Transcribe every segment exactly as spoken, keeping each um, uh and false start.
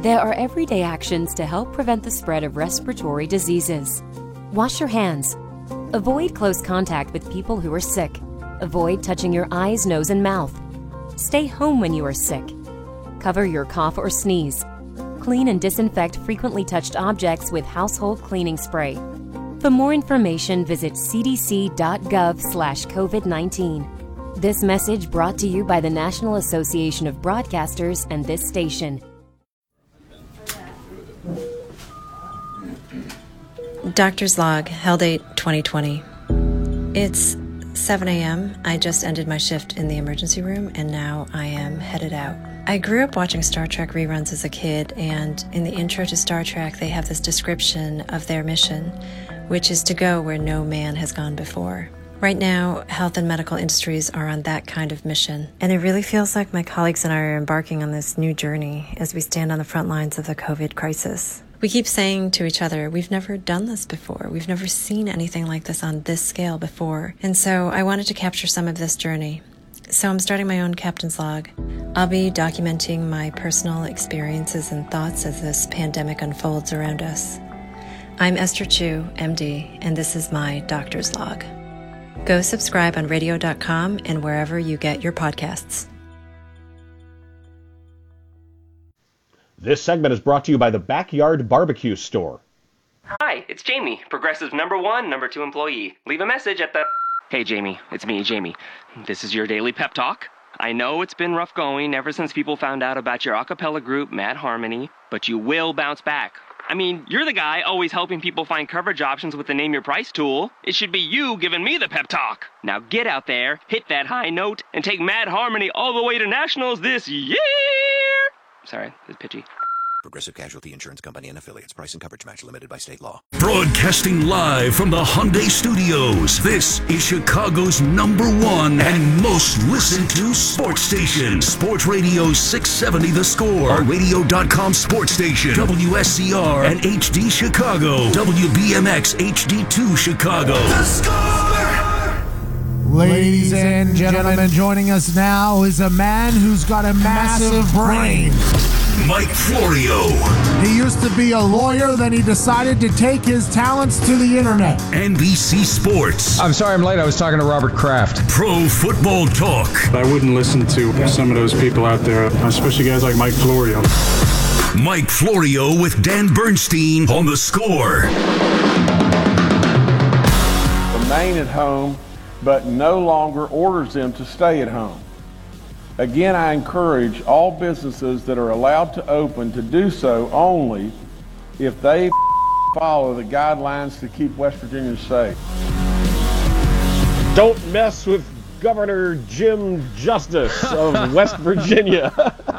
There are everyday actions to help prevent the spread of respiratory diseases. Wash your hands. Avoid close contact with people who are sick. Avoid touching your eyes, nose, and mouth. Stay home when you are sick. Cover your cough or sneeze. Clean and disinfect frequently touched objects with household cleaning spray. For more information, visit c d c dot gov slash covid nineteen. This message brought to you by the National Association of Broadcasters and this station. Doctor's Log, Hell Date twenty twenty. It's seven a.m. I just ended my shift in the emergency room, and now I am headed out. I grew up watching Star Trek reruns as a kid, and in the intro to Star Trek, they have this description of their mission, which is to go where no man has gone before. Right now, health and medical industries are on that kind of mission, and it really feels like my colleagues and I are embarking on this new journey as we stand on the front lines of the COVID crisis. We keep saying to each other, we've never done this before. We've never seen anything like this on this scale before. And so I wanted to capture some of this journey. So I'm starting my own Captain's Log. I'll be documenting my personal experiences and thoughts as this pandemic unfolds around us. I'm Esther Chu, M D, and this is my Doctor's Log. Go subscribe on radio dot com and wherever you get your podcasts. This segment is brought to you by the Backyard Barbecue Store. Hi, it's Jamie, Progressive number one, number two employee. Leave a message at the... Hey, Jamie, it's me, Jamie. This is your daily pep talk. I know it's been rough going ever since people found out about your a cappella group, Mad Harmony, but you will bounce back. I mean, you're the guy always helping people find coverage options with the Name Your Price tool. It should be you giving me the pep talk. Now get out there, hit that high note, and take Mad Harmony all the way to nationals this year! Sorry, it's pitchy. Progressive Casualty Insurance Company and Affiliates. Price and coverage match limited by state law. Broadcasting live from the Hyundai Studios, this is Chicago's number one and most listened to sports station. Sports Radio six seventy The Score. Our radio dot com sports station. W S C R and H D Chicago. W B M X H D two Chicago. The Score! Ladies and gentlemen, joining us now is a man who's got a massive brain. Mike Florio. He used to be a lawyer, then he decided to take his talents to the internet. N B C Sports. I'm sorry I'm late. I was talking to Robert Kraft. Pro Football Talk. I wouldn't listen to some of those people out there, especially guys like Mike Florio. Mike Florio with Dan Bernstein on The Score. Remain at home, but no longer orders them to stay at home. Again, I encourage all businesses that are allowed to open to do so only if they follow the guidelines to keep West Virginians safe. Don't mess with Governor Jim Justice of West Virginia.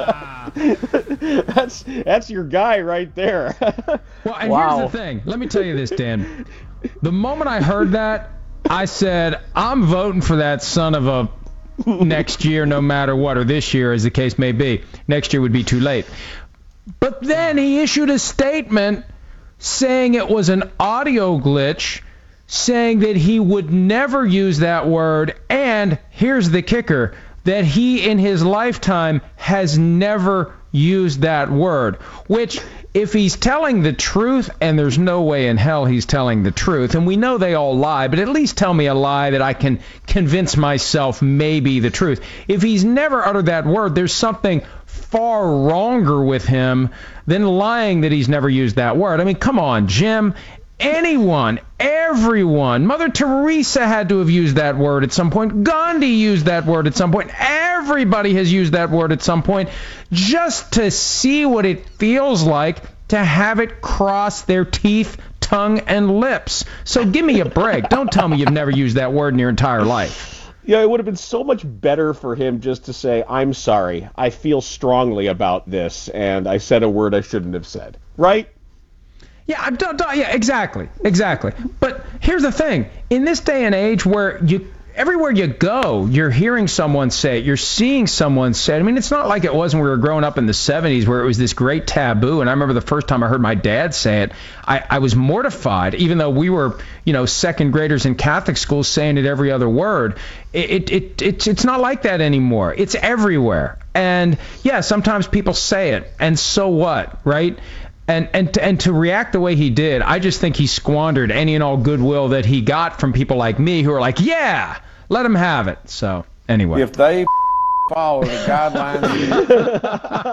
that's that's your guy right there. Well, and wow. Here's the thing. Let me tell you this, Dan. The moment I heard that, I said, I'm voting for that son of a next year, no matter what, or this year, as the case may be. Next year would be too late. But then he issued a statement saying it was an audio glitch, saying that he would never use that word, and here's the kicker, that he in his lifetime has never used that word, which, if he's telling the truth, and there's no way in hell he's telling the truth, and we know they all lie, but at least tell me a lie that I can convince myself may be the truth. If he's never uttered that word, there's something far wronger with him than lying that he's never used that word. I mean, come on, Jim. Anyone, everyone, Mother Teresa had to have used that word at some point. Gandhi used that word at some point. Everybody has used that word at some point, just to see what it feels like to have it cross their teeth, tongue, and lips. So give me a break. Don't tell me you've never used that word in your entire life. Yeah, it would have been so much better for him just to say, I'm sorry, I feel strongly about this, and I said a word I shouldn't have said. Right? Yeah, don't, don't, yeah, exactly, exactly. But here's the thing. In this day and age where you everywhere you go, you're hearing someone say it. You're seeing someone say it. I mean, it's not like it was when we were growing up in the seventies where it was this great taboo. And I remember the first time I heard my dad say it, I, I was mortified, even though we were, you know, second graders in Catholic schools saying it every other word. It, it, it it's it's not like that anymore. It's everywhere. And yeah, sometimes people say it, and so what, right? And and to, and to react the way he did, I just think he squandered any and all goodwill that he got from people like me who are like, yeah, let him have it. So anyway, if they follow the guidelines,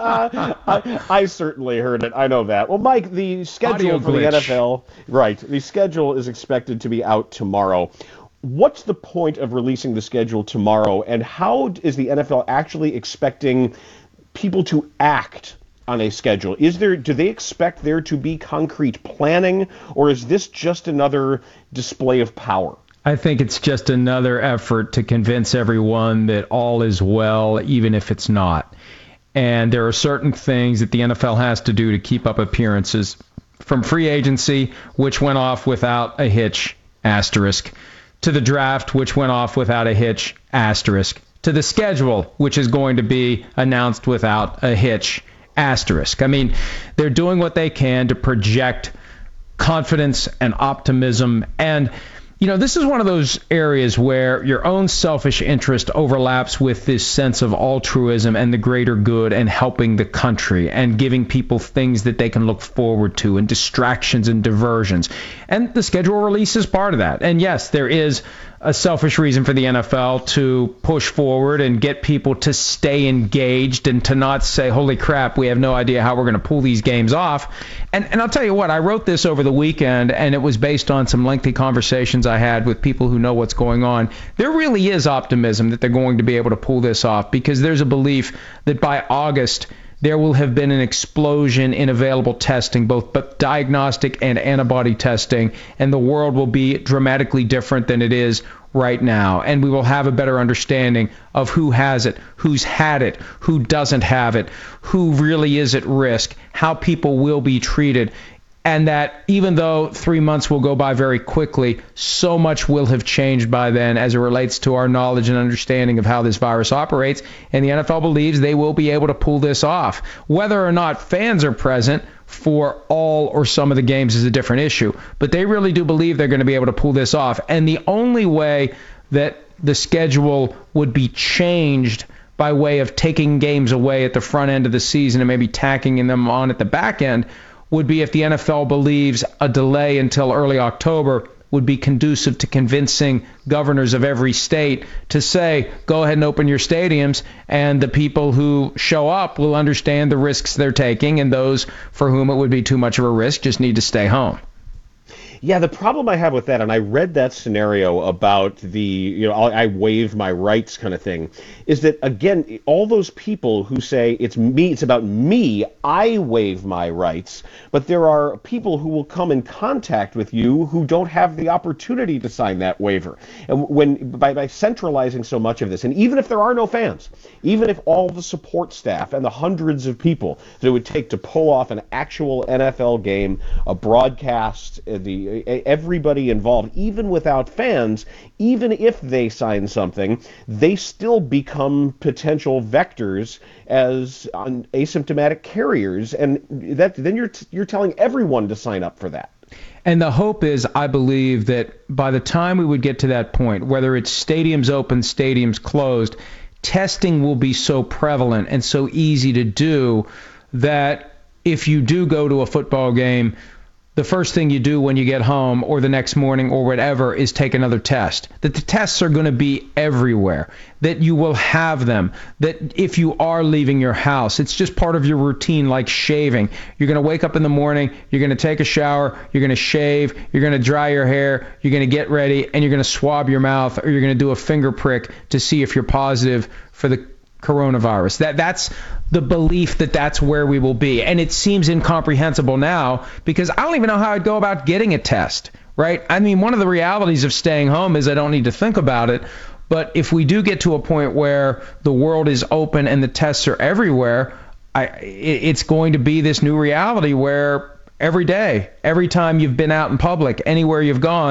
I, I certainly heard it. I know that. Well, Mike, the schedule Audio for glitch. the N F L, right? The schedule is expected to be out tomorrow. What's the point of releasing the schedule tomorrow, and how is the N F L actually expecting people to act on a schedule? Is there, do they expect there to be concrete planning, or is this just another display of power? I think it's just another effort to convince everyone that all is well, even if it's not. And there are certain things that the N F L has to do to keep up appearances, from free agency, which went off without a hitch, asterisk, to the draft, which went off without a hitch, asterisk, to the schedule, which is going to be announced without a hitch, asterisk. I mean, they're doing what they can to project confidence and optimism. And, you know, this is one of those areas where your own selfish interest overlaps with this sense of altruism and the greater good and helping the country and giving people things that they can look forward to and distractions and diversions. And the schedule release is part of that. And yes, there is a selfish reason for the N F L to push forward and get people to stay engaged and to not say, holy crap, we have no idea how we're going to pull these games off. And and I'll tell you what, I wrote this over the weekend, and it was based on some lengthy conversations I had with people who know what's going on. There really is optimism that they're going to be able to pull this off, because there's a belief that by August there will have been an explosion in available testing, both diagnostic and antibody testing, and the world will be dramatically different than it is right now. And we will have a better understanding of who has it, who's had it, who doesn't have it, who really is at risk, how people will be treated. And that even though three months will go by very quickly, so much will have changed by then as it relates to our knowledge and understanding of how this virus operates. And the N F L believes they will be able to pull this off. Whether or not fans are present for all or some of the games is a different issue. But they really do believe they're going to be able to pull this off. And the only way that the schedule would be changed by way of taking games away at the front end of the season and maybe tacking them on at the back end would be if the N F L believes a delay until early October would be conducive to convincing governors of every state to say, go ahead and open your stadiums, and the people who show up will understand the risks they're taking, and those for whom it would be too much of a risk just need to stay home. Yeah, the problem I have with that, and I read that scenario about the, you know, I waive my rights kind of thing, is that, again, all those people who say it's me, it's about me, I waive my rights, but there are people who will come in contact with you who don't have the opportunity to sign that waiver. And when by, by centralizing so much of this, and even if there are no fans, even if all the support staff and the hundreds of people that it would take to pull off an actual N F L game, a broadcast, the everybody involved, even without fans, even if they sign something, they still become potential vectors as asymptomatic carriers, and that then you're you're telling everyone to sign up for that. And the hope is, I believe, that by the time we would get to that point, whether it's stadiums open, stadiums closed, testing will be so prevalent and so easy to do that if you do go to a football game, the first thing you do when you get home or the next morning or whatever is take another test. That the tests are going to be everywhere, that you will have them, that if you are leaving your house, it's just part of your routine, like shaving. You're going to wake up in the morning, you're going to take a shower, you're going to shave, you're going to dry your hair, you're going to get ready, and you're going to swab your mouth, or you're going to do a finger prick to see if you're positive for the coronavirus. That that's the belief that that's where we will be. And it seems incomprehensible now, because I don't even know how I'd go about getting a test, right? I mean, one of the realities of staying home is I don't need to think about it. But if we do get to a point where the world is open and the tests are everywhere, I, it's going to be this new reality where every day, every time you've been out in public, anywhere you've gone,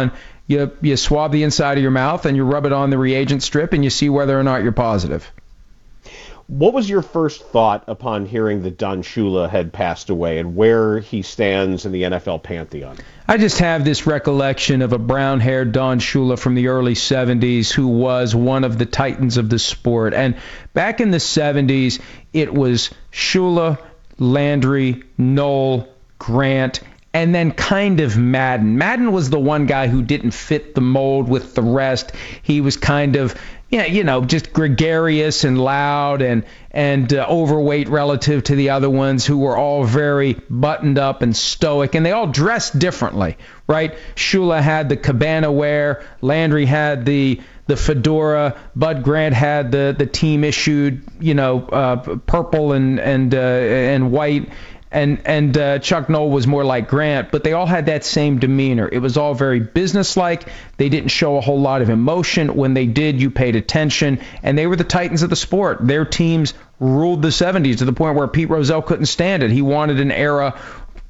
you you swab the inside of your mouth and you rub it on the reagent strip and you see whether or not you're positive. What was your first thought upon hearing that Don Shula had passed away and where he stands in the N F L pantheon? I just have this recollection of a brown-haired Don Shula from the early seventies who was one of the titans of the sport. And back in the seventies, it was Shula, Landry, Knoll, Grant, and then kind of Madden. Madden was the one guy who didn't fit the mold with the rest. He was kind of, yeah, you know, just gregarious and loud and and uh, overweight relative to the other ones who were all very buttoned up and stoic, and they all dressed differently, right? Shula had the cabana wear, Landry had the the fedora, Bud Grant had the the team issued, you know, uh, purple and and uh, and white. And and uh, Chuck Knoll was more like Grant, but they all had that same demeanor. It was all very businesslike. They didn't show a whole lot of emotion. When they did, you paid attention. And they were the titans of the sport. Their teams ruled the seventies to the point where Pete Rozelle couldn't stand it. He wanted an era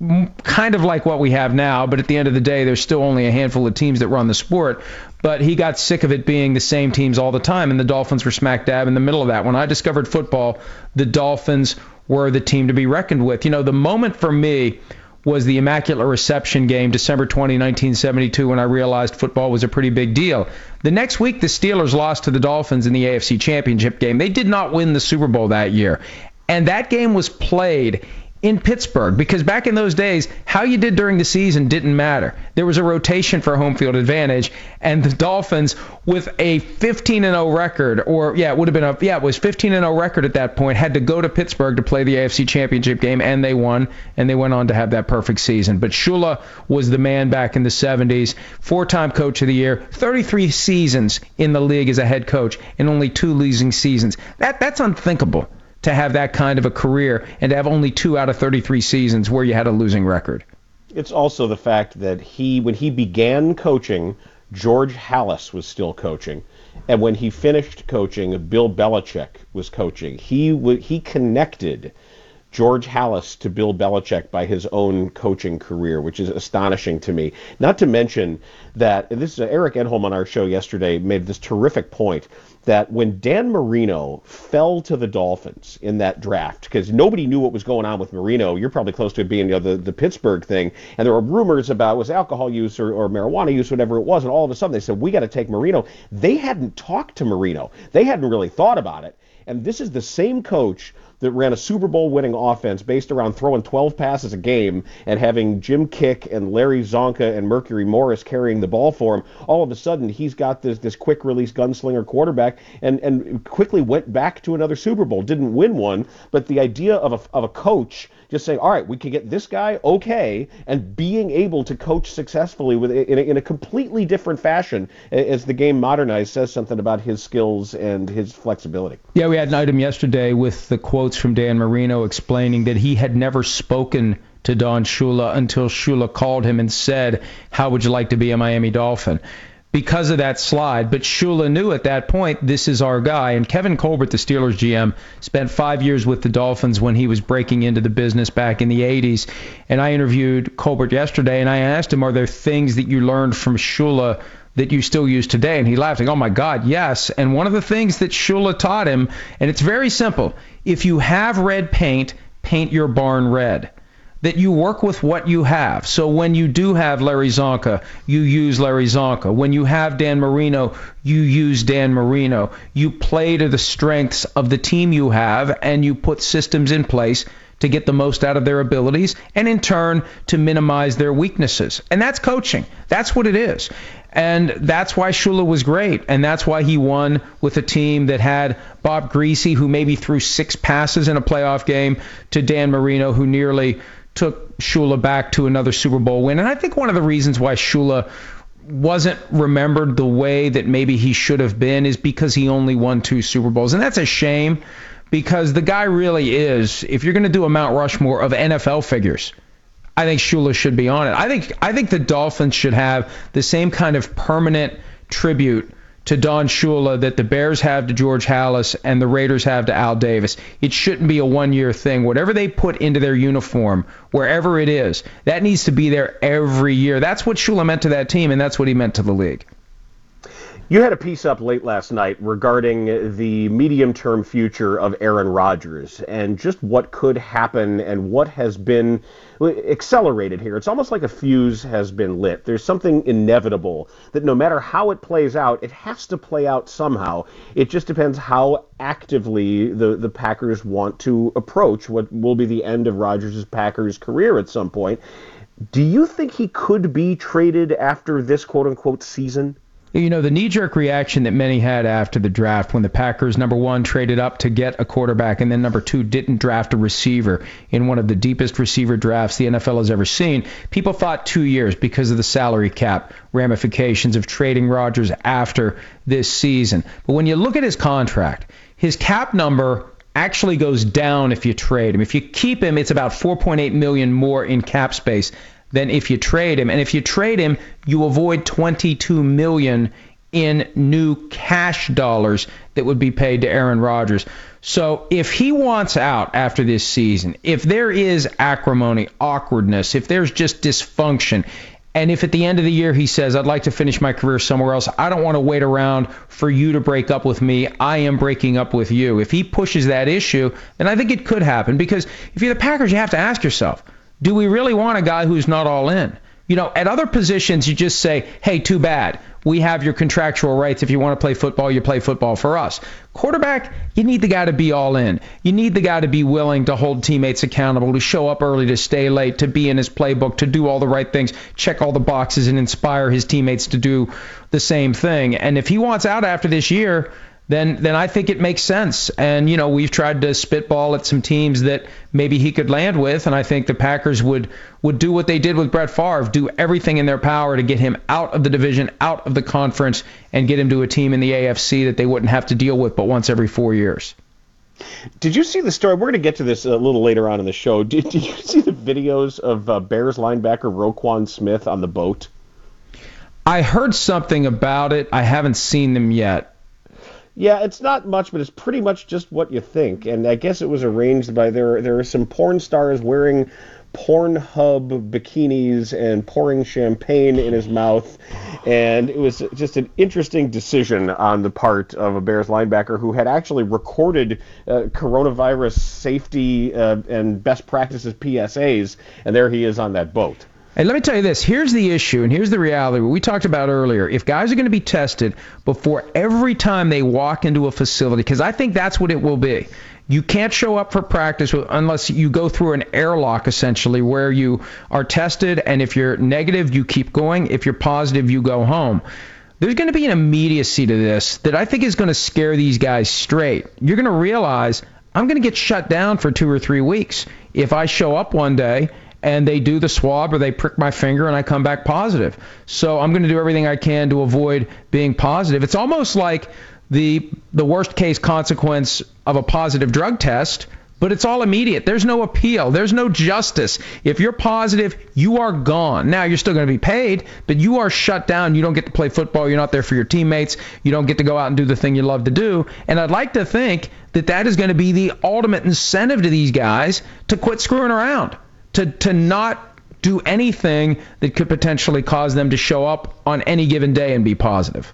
kind of like what we have now, but at the end of the day, there's still only a handful of teams that run the sport. But he got sick of it being the same teams all the time, and the Dolphins were smack dab in the middle of that. When I discovered football, the Dolphins were the team to be reckoned with. You know, the moment for me was the Immaculate Reception game, December twentieth, nineteen seventy-two, when I realized football was a pretty big deal. The next week, the Steelers lost to the Dolphins in the A F C Championship game. They did not win the Super Bowl that year. And that game was played in Pittsburgh, because back in those days, how you did during the season didn't matter. There was a rotation for home field advantage, and the Dolphins, with a fifteen and oh record, or yeah, it would have been a yeah, it was fifteen and oh record at that point, had to go to Pittsburgh to play the A F C Championship game, and they won, and they went on to have that perfect season. But Shula was the man back in the seventies, four-time coach of the year, thirty-three seasons in the league as a head coach, and only two losing seasons. That that's unthinkable, to have that kind of a career and to have only two out of thirty-three seasons where you had a losing record. It's also the fact that he, when he began coaching, George Halas was still coaching. And when he finished coaching, Bill Belichick was coaching. He w- he connected George Halas to Bill Belichick by his own coaching career, which is astonishing to me. Not to mention that, this is uh, Eric Edholm on our show yesterday made this terrific point, that when Dan Marino fell to the Dolphins in that draft, because nobody knew what was going on with Marino, you're probably close to it being, you know, the, the Pittsburgh thing, and there were rumors about was alcohol use or, or marijuana use, whatever it was, and all of a sudden they said, we got to take Marino. They hadn't talked to Marino. They hadn't really thought about it. And this is the same coach that ran a Super Bowl winning offense based around throwing twelve passes a game and having Jim Kick and Larry Zonka and Mercury Morris carrying the ball for him. All of a sudden, he's got this this quick release gunslinger quarterback and, and quickly went back to another Super Bowl. Didn't win one, but the idea of a, of a coach just saying, all right, we can get this guy, okay, and being able to coach successfully with in a, in a completely different fashion as the game modernized says something about his skills and his flexibility. Yeah, we had an item yesterday with the quotes from Dan Marino explaining that he had never spoken to Don Shula until Shula called him and said, how would you like to be a Miami Dolphin? Because of that slide. But Shula knew at that point, this is our guy. And Kevin Colbert, the Steelers G M, spent five years with the Dolphins when he was breaking into the business back in the eighties. And I interviewed Colbert yesterday, and I asked him, are there things that you learned from Shula that you still use today? And he laughed, like, oh my God, yes. And one of the things that Shula taught him, and it's very simple, if you have red paint, paint your barn red. That you work with what you have. So when you do have Larry Zonka, you use Larry Zonka. When you have Dan Marino, you use Dan Marino. You play to the strengths of the team you have, and you put systems in place to get the most out of their abilities, and in turn to minimize their weaknesses. And that's coaching. That's what it is. And that's why Shula was great, and that's why he won with a team that had Bob Greasy, who maybe threw six passes in a playoff game, to Dan Marino, who nearly took Shula back to another Super Bowl win. And I think one of the reasons why Shula wasn't remembered the way that maybe he should have been is because he only won two Super Bowls. And that's a shame, because the guy really is, if you're going to do a Mount Rushmore of N F L figures, I think Shula should be on it. I think I think the Dolphins should have the same kind of permanent tribute to Don Shula that the Bears have to George Halas and the Raiders have to Al Davis. It shouldn't be a one-year thing. Whatever they put into their uniform, wherever it is, that needs to be there every year. That's what Shula meant to that team, and that's what he meant to the league. You had a piece up late last night regarding the medium-term future of Aaron Rodgers and just what could happen and what has been accelerated here. It's almost like a fuse has been lit. There's something inevitable that no matter how it plays out, it has to play out somehow. It just depends how actively the, the Packers want to approach what will be the end of Rodgers' Packers career at some point. Do you think he could be traded after this quote-unquote season? You know, the knee-jerk reaction that many had after the draft when the Packers, number one, traded up to get a quarterback, and then number two, didn't draft a receiver in one of the deepest receiver drafts the N F L has ever seen, people thought two years because of the salary cap ramifications of trading Rodgers after this season. But when you look at his contract, his cap number actually goes down if you trade him. If you keep him, it's about four point eight million dollars more in cap space than if you trade him. And if you trade him, you avoid twenty-two million dollars in new cash dollars that would be paid to Aaron Rodgers. So if he wants out after this season, if there is acrimony, awkwardness, if there's just dysfunction, and if at the end of the year he says, I'd like to finish my career somewhere else, I don't want to wait around for you to break up with me, I am breaking up with you. If he pushes that issue, then I think it could happen. Because if you're the Packers, you have to ask yourself, do we really want a guy who's not all in? You know, at other positions, you just say, hey, too bad. We have your contractual rights. If you want to play football, you play football for us. Quarterback, you need the guy to be all in. You need the guy to be willing to hold teammates accountable, to show up early, to stay late, to be in his playbook, to do all the right things, check all the boxes, and inspire his teammates to do the same thing. And if he wants out after this year, then then I think it makes sense. And, you know, we've tried to spitball at some teams that maybe he could land with, and I think the Packers would, would do what they did with Brett Favre, do everything in their power to get him out of the division, out of the conference, and get him to a team in the A F C that they wouldn't have to deal with but once every four years. Did you see the story? We're going to get to this a little later on in the show. Did, did you see the videos of uh, Bears linebacker Roquan Smith on the boat? I heard something about it. I haven't seen them yet. Yeah, it's not much, but it's pretty much just what you think. And I guess it was arranged by there. There are some porn stars wearing Pornhub bikinis and pouring champagne in his mouth. And it was just an interesting decision on the part of a Bears linebacker who had actually recorded uh, coronavirus safety uh, and best practices P S As. And there he is on that boat. And let me tell you this, here's the issue, and here's the reality we talked about earlier. If guys are going to be tested before every time they walk into a facility, because I think that's what it will be. You can't show up for practice unless you go through an airlock, essentially, where you are tested, and if you're negative, you keep going. If you're positive, you go home. There's going to be an immediacy to this that I think is going to scare these guys straight. You're going to realize, I'm going to get shut down for two or three weeks if I show up one day and they do the swab or they prick my finger and I come back positive. So I'm going to do everything I can to avoid being positive. It's almost like the the worst case consequence of a positive drug test, but it's all immediate. There's no appeal. There's no justice. If you're positive, you are gone. Now, you're still going to be paid, but you are shut down. You don't get to play football. You're not there for your teammates. You don't get to go out and do the thing you love to do. And I'd like to think that that is going to be the ultimate incentive to these guys to quit screwing around. To, to not do anything that could potentially cause them to show up on any given day and be positive.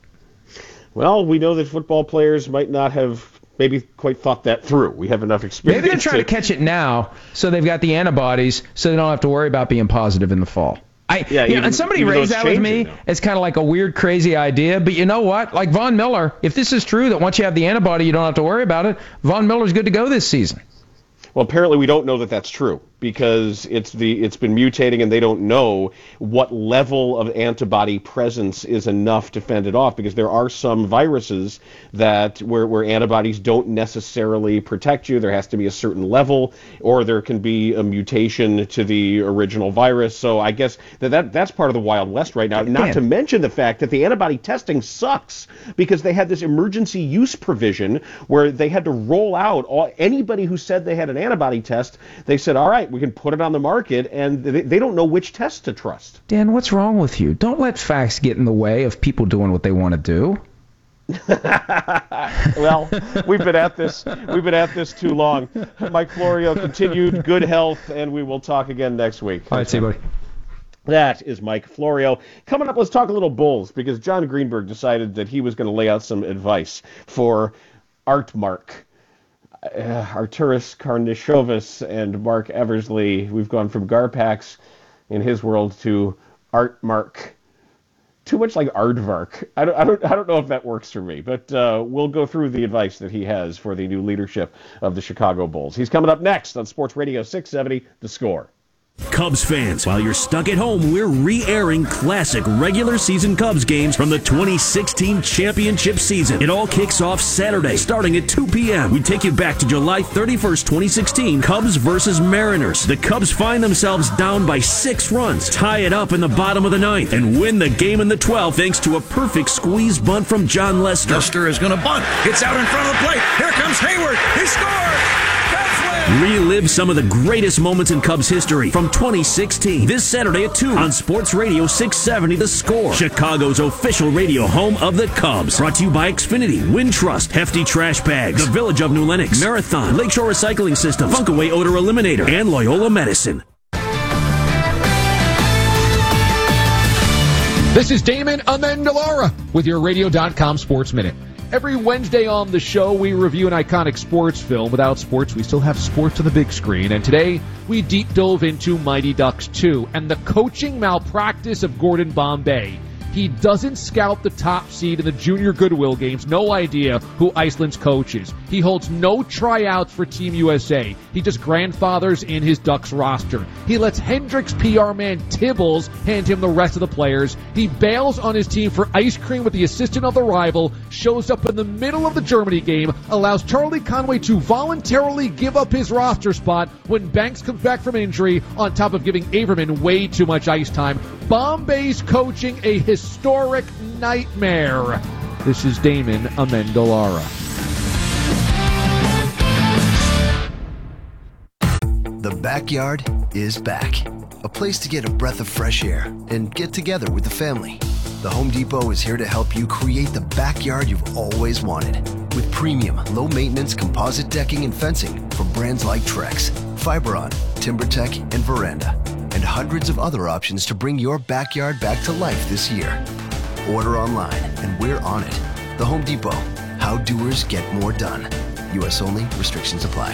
Well, we know that football players might not have maybe quite thought that through. We have enough experience. Maybe they're trying to, to catch it now so they've got the antibodies so they don't have to worry about being positive in the fall. I, yeah, you even, know, and somebody raised that with me. Now. It's kind of like a weird, crazy idea. But you know what? Like Von Miller, if this is true that once you have the antibody, you don't have to worry about it, Von Miller's good to go this season. Well, apparently we don't know that that's true because it's the it's been mutating and they don't know what level of antibody presence is enough to fend it off, because there are some viruses that where, where antibodies don't necessarily protect you. There has to be a certain level, or there can be a mutation to the original virus. So I guess that, that that's part of the Wild West right now. Not Man. to mention the fact that the antibody testing sucks because they had this emergency use provision where they had to roll out all, anybody who said they had an antibody test. They said, all right, we can put it on the market, and they, they don't know which test to trust. Dan, what's wrong with you? Don't let facts get in the way of people doing what they want to do. Well, we've been at this. We've been at this too long. Mike Florio, continued good health, and we will talk again next week. All right, see you, buddy. That is Mike Florio. Coming up, let's talk a little Bulls, because John Greenberg decided that he was going to lay out some advice for Artmark. Uh, Arturas Karnisovas and Mark Eversley. We've gone from Garpax in his world to Artmark. Too much like Aardvark. I don't, I don't, I don't know if that works for me, but uh, we'll go through the advice that he has for the new leadership of the Chicago Bulls. He's coming up next on Sports Radio six seventy, The Score. Cubs fans, while you're stuck at home, we're re-airing classic regular season Cubs games from the twenty sixteen championship season. It all kicks off Saturday, starting at two p.m. We take you back to July thirty-first, twenty sixteen, Cubs versus Mariners. The Cubs find themselves down by six runs, tie it up in the bottom of the ninth, and win the game in the twelfth thanks to a perfect squeeze bunt from John Lester. Lester is going to bunt. It's out in front of the plate. Here comes Hayward. He scores! Relive some of the greatest moments in Cubs history from twenty sixteen. This Saturday at two on Sports Radio six seventy The Score. Chicago's official radio home of the Cubs. Brought to you by Xfinity, Wintrust, Hefty Trash Bags, the Village of New Lenox, Marathon, Lakeshore Recycling System, Funkaway Odor Eliminator, and Loyola Medicine. This is Damon Amendolara with your radio dot com Sports Minute. Every Wednesday on the show, we review an iconic sports film. Without sports, we still have sports on the big screen. And today, we deep dove into Mighty Ducks two and the coaching malpractice of Gordon Bombay. He doesn't scout the top seed in the Junior Goodwill Games. No idea who Iceland's coach is. He holds no tryouts for Team U S A. He just grandfathers in his Ducks roster. He lets Hendricks P R man Tibbles hand him the rest of the players. He bails on his team for ice cream with the assistant of the rival, shows up in the middle of the Germany game, allows Charlie Conway to voluntarily give up his roster spot when Banks comes back from injury, on top of giving Averman way too much ice time. Bombay's coaching a historic nightmare. This is Damon Amendolara. The backyard is back. A place to get a breath of fresh air and get together with the family. The Home Depot is here to help you create the backyard you've always wanted. With premium, low-maintenance composite decking and fencing from brands like Trex, Fiberon, TimberTech, and Veranda. And hundreds of other options to bring your backyard back to life this year. Order online, and we're on it. The Home Depot. How doers get more done. U S only. Restrictions apply.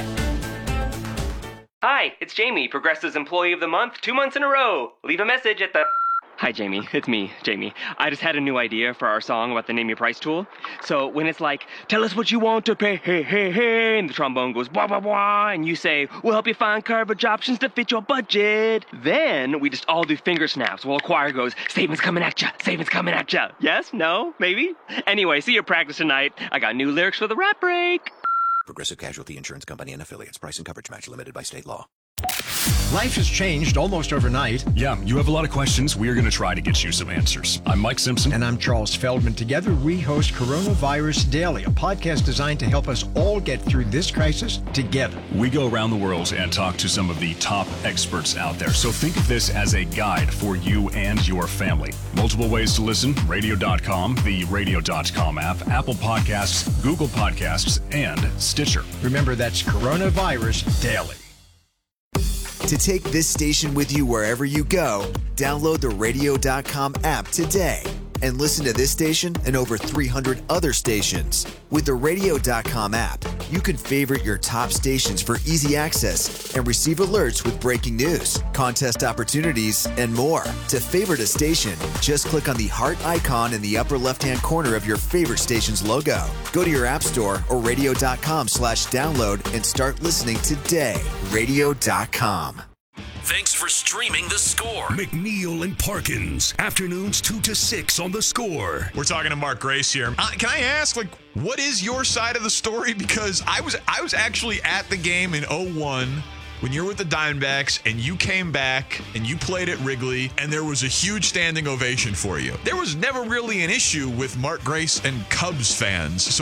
Hi, it's Jamie, Progressive's Employee of the Month, two months in a row. Leave a message at the... Hi, Jamie. It's me, Jamie. I just had a new idea for our song about the Name Your Price tool. So when it's like, tell us what you want to pay, hey, hey, hey, and the trombone goes, blah, blah, blah, and you say, we'll help you find coverage options to fit your budget. Then we just all do finger snaps while a choir goes, savings coming at ya, savings coming at ya. Yes? No? Maybe? Anyway, see your practice tonight. I got new lyrics for the rap break. Progressive Casualty Insurance Company and Affiliates. Price and coverage match limited by state law. Life has changed almost overnight. Yeah, you have a lot of questions. We are going to try to get you some answers. I'm Mike Simpson. And I'm Charles Feldman. Together, we host Coronavirus Daily, a podcast designed to help us all get through this crisis together. We go around the world and talk to some of the top experts out there. So think of this as a guide for you and your family. Multiple ways to listen: radio dot com, the radio dot com app, Apple Podcasts, Google Podcasts, and Stitcher. Remember, that's Coronavirus Daily. To take this station with you wherever you go, download the radio dot com app today and listen to this station and over three hundred other stations. With the radio dot com app, you can favorite your top stations for easy access and receive alerts with breaking news, contest opportunities, and more. To favorite a station, just click on the heart icon in the upper left-hand corner of your favorite station's logo. Go to your app store or radio dot com slash download and start listening today. radio dot com. Thanks for streaming The Score. McNeil and Parkins. Afternoons two to six on The Score. We're talking to Mark Grace here. Uh, can I ask, like, what is your side of the story? Because I was I was actually at the game in oh one when you were with the Diamondbacks and you came back and you played at Wrigley and there was a huge standing ovation for you. There was never really an issue with Mark Grace and Cubs fans. So I...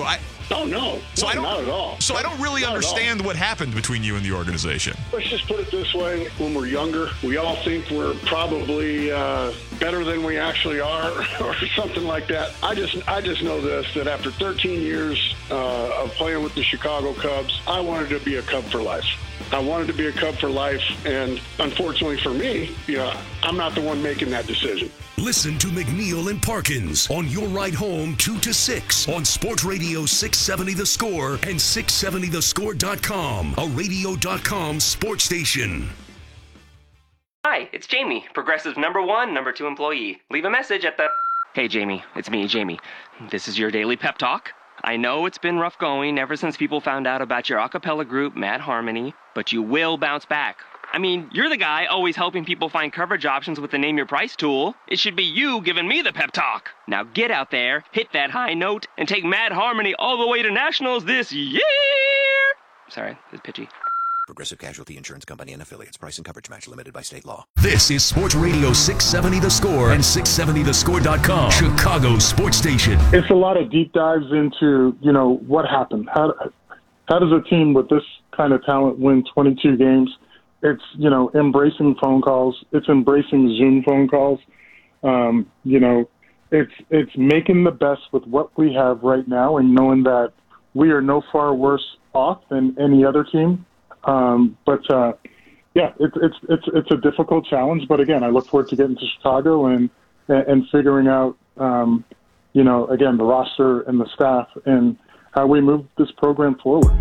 Oh, no. So no, I don't, not at all. So I don't really Not at understand what happened between you and the organization. Let's just put it this way. When we're younger, we all think we're probably uh, better than we actually are or something like that. I just I just know this, that after thirteen years uh, of playing with the Chicago Cubs, I wanted to be a Cub for life. I wanted to be a Cub for life, and unfortunately for me, you know, I'm not the one making that decision. Listen to McNeil and Parkins on your ride home two to six on Sports Radio six seventy The Score and six seventy the score dot com, a radio dot com sports station. Hi, it's Jamie, Progressive number one, number two employee. Leave a message at the... Hey, Jamie, it's me, Jamie. This is your daily pep talk. I know it's been rough going ever since people found out about your a cappella group, Mad Harmony, but you will bounce back. I mean, you're the guy always helping people find coverage options with the Name Your Price tool. It should be you giving me the pep talk. Now get out there, hit that high note, and take Mad Harmony all the way to nationals this year! Sorry, it's pitchy. Progressive Casualty Insurance Company and Affiliates. Price and coverage match limited by state law. This is Sports Radio six seventy The Score and six seventy the score dot com, Chicago's sports station. It's a lot of deep dives into, you know, what happened. How how does a team with this kind of talent win twenty-two games? It's, you know, embracing phone calls. It's embracing Zoom phone calls. Um, you know, it's it's making the best with what we have right now and knowing that we are no far worse off than any other team. Um, but uh, yeah, it's it's it's it's a difficult challenge. But again, I look forward to getting to Chicago and and figuring out, um, you know, again, the roster and the staff and how we move this program forward.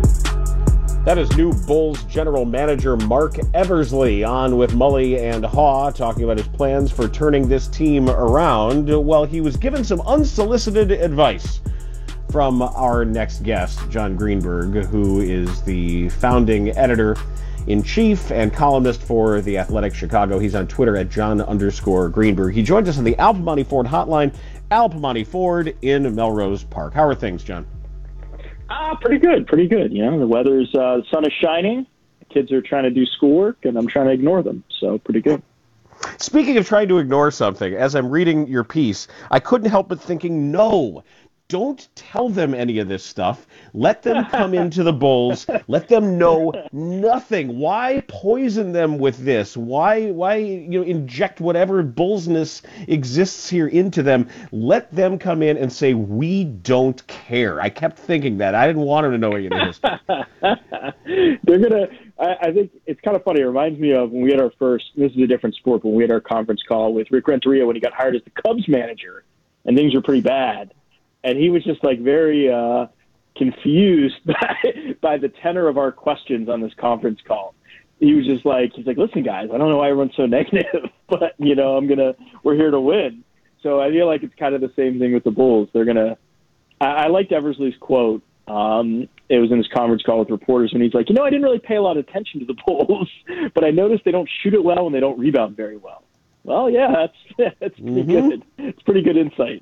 That is new Bulls general manager Mark Eversley on with Mully and Haw, talking about his plans for turning this team around. Well, he was given some unsolicited advice from our next guest, John Greenberg, who is the founding editor-in-chief and columnist for The Athletic Chicago. He's on Twitter at John underscore Greenberg. He joins us on the Al Piemonte Ford hotline, Al Piemonte Ford in Melrose Park. How are things, John? Ah, pretty good, pretty good. You know, the weather's, uh, the sun is shining, the kids are trying to do schoolwork, and I'm trying to ignore them, so pretty good. Speaking of trying to ignore something, as I'm reading your piece, I couldn't help but thinking, no, don't tell them any of this stuff. Let them come into the Bulls. Let them know nothing. Why poison them with this? Why, why, you know, inject whatever Bullsness exists here into them? Let them come in and say, we don't care. I kept thinking that. I didn't want them to know any of this. They're gonna. I, I think it's kind of funny. It reminds me of when we had our first. This is a different sport, but when we had our conference call with Rick Renteria when he got hired as the Cubs manager, and things were pretty bad. And he was just like very uh, confused by, by the tenor of our questions on this conference call. He was just like, he's like, listen, guys, I don't know why everyone's so negative, but, you know, I'm going to, we're here to win. So I feel like it's kind of the same thing with the Bulls. They're going to, I, I liked Eversley's quote. Um, it was in his conference call with reporters when he's like, you know, I didn't really pay a lot of attention to the Bulls, but I noticed they don't shoot it well and they don't rebound very well. Well, yeah, that's, that's pretty mm-hmm. good. It's pretty good insight.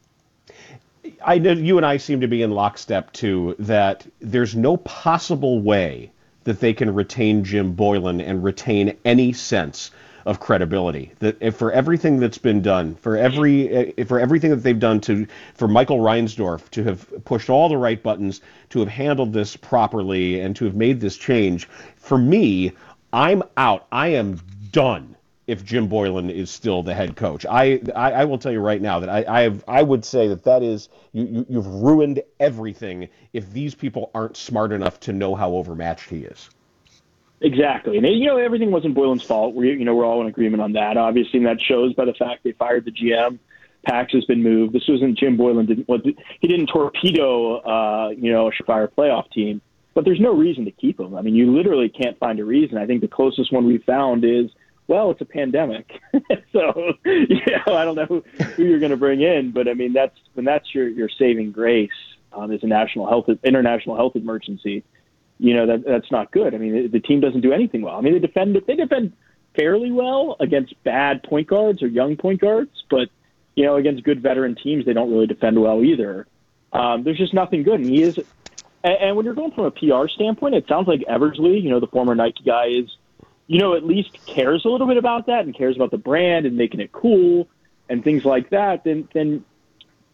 I know you and I seem to be in lockstep, too, that there's no possible way that they can retain Jim Boylen and retain any sense of credibility. That if for everything that's been done, for every for everything that they've done to for Michael Reinsdorf to have pushed all the right buttons, to have handled this properly, and to have made this change, for me, I'm out. I am done if Jim Boylen is still the head coach. I, I, I will tell you right now that I I, have, I would say that that is, you, you, you've ruined everything if these people aren't smart enough to know how overmatched he is. Exactly. And, you know, everything wasn't Boylen's fault. We, you know, we're all in agreement on that, obviously, and that shows by the fact they fired the G M. Pax has been moved. This wasn't Jim Boylen. Didn't, he didn't torpedo, uh, you know, a Surefire playoff team. But there's no reason to keep him. I mean, you literally can't find a reason. I think the closest one we found is, well, it's a pandemic. so, you know, I don't know who, who you're going to bring in, but I mean, that's when that's your, your saving grace. Um, there's a national health, international health emergency. You know, that that's not good. I mean, the, the team doesn't do anything well. I mean, they defend, they defend fairly well against bad point guards or young point guards, but, you know, against good veteran teams, they don't really defend well either. Um, there's just nothing good. And he is, and, and when you're going from a P R standpoint, it sounds like Eversley, you know, the former Nike guy is, you know, at least cares a little bit about that and cares about the brand and making it cool and things like that, then, then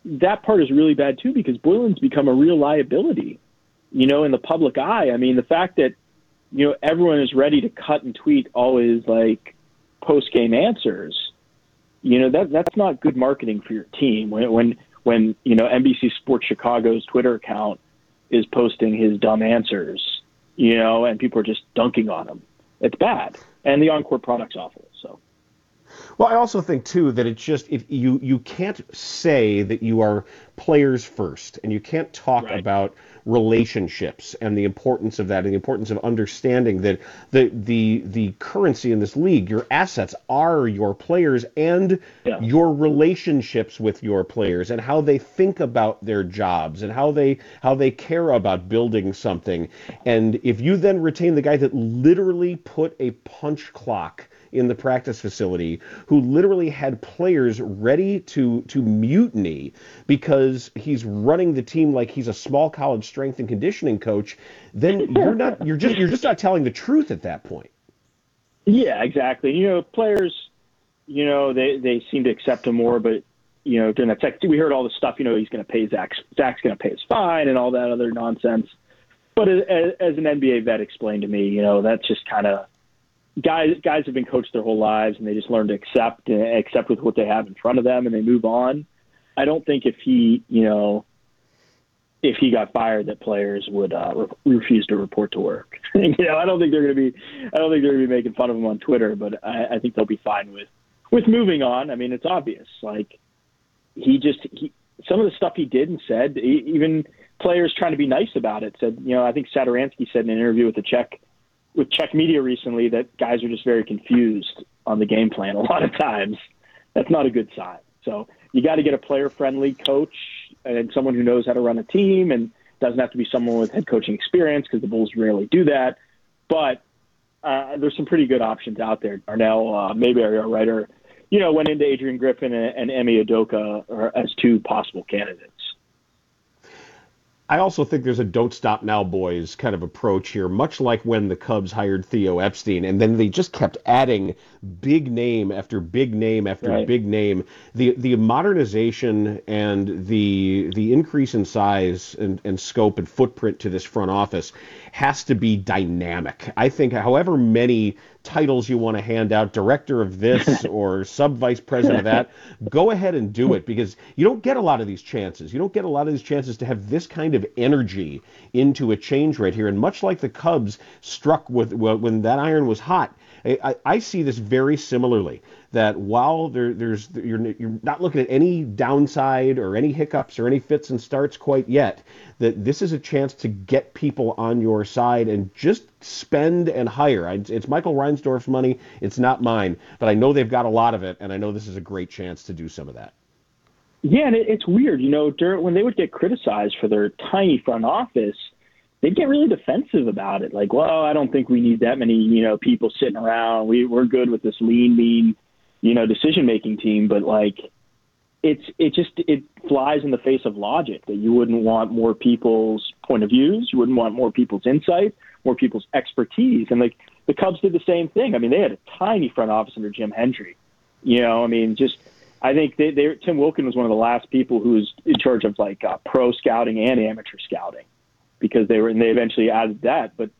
that part is really bad too, because Boylen's become a real liability, you know, in the public eye. I mean, the fact that, you know, everyone is ready to cut and tweet always like post-game answers, you know, that that's not good marketing for your team. When, when, when, you know, N B C Sports Chicago's Twitter account is posting his dumb answers, you know, and people are just dunking on him. It's bad. And the on-court product's awful, so. Well, I also think, too, that it's just if you, you can't say that you are players first, and you can't talk right. about relationships and the importance of that and the importance of understanding that the the the currency in this league, your assets are your players and yeah. your relationships with your players and how they think about their jobs and how they how they care about building something. And if you then retain the guy that literally put a punch clock in the practice facility, who literally had players ready to to mutiny because he's running the team like he's a small college strength and conditioning coach, then you're not you're just you're just not telling the truth at that point. Yeah, exactly. You know, players, you know, they, they seem to accept him more, but you know, during that tech, we heard all the stuff. You know, he's going to pay Zach. Zach's going to pay his fine and all that other nonsense. But as, as an N B A vet explained to me, you know, that's just kind of guys. Guys have been coached their whole lives, and they just learn to accept and accept with what they have in front of them, and they move on. I don't think if he, you know, if he got fired, that players would uh, re- refuse to report to work. you know, I don't think they're going to be. I don't think they're going to be making fun of him on Twitter, but I, I think they'll be fine with with moving on. I mean, it's obvious. Like he just he, some of the stuff he did and said, he, even players trying to be nice about it, said, you know, I think Satoransky said in an interview with the Czech with Czech media recently that guys are just very confused on the game plan a lot of times. That's not a good sign. So you got to get a player-friendly coach and someone who knows how to run a team, and doesn't have to be someone with head coaching experience because the Bulls rarely do that. But uh, there's some pretty good options out there. Darnell uh, Mayberry, our writer, you know, went into Adrian Griffin and, and Emi Udoka as two possible candidates. I also think there's a don't stop now, boys kind of approach here, much like when the Cubs hired Theo Epstein, and then they just kept adding big name after big name after right. big name. The the modernization and the the increase in size and, and scope and footprint to this front office has to be dynamic. I think however many titles you want to hand out, director of this or sub vice president of that, go ahead and do it, because you don't get a lot of these chances. You don't get a lot of these chances to have this kind of energy into a change right here. And much like the Cubs struck with well, when that iron was hot, I, I see this very similarly. That while there, there's you're, you're not looking at any downside or any hiccups or any fits and starts quite yet, that this is a chance to get people on your side and just spend and hire. I, it's Michael Reinsdorf's money. It's not mine, but I know they've got a lot of it, and I know this is a great chance to do some of that. Yeah, and it, it's weird. You know, during, when they would get criticized for their tiny front office, they'd get really defensive about it. Like, well, I don't think we need that many, you know, people sitting around. We, we're good with this lean, mean, you know, decision-making team. But, like, it's it just it flies in the face of logic that you wouldn't want more people's point of views. You wouldn't want more people's insight, more people's expertise. And, like, the Cubs did the same thing. I mean, they had a tiny front office under Jim Hendry. You know, I mean, just I think they, they Tim Wilkin was one of the last people who was in charge of, like, uh, pro scouting and amateur scouting, because they were, and they eventually added that. But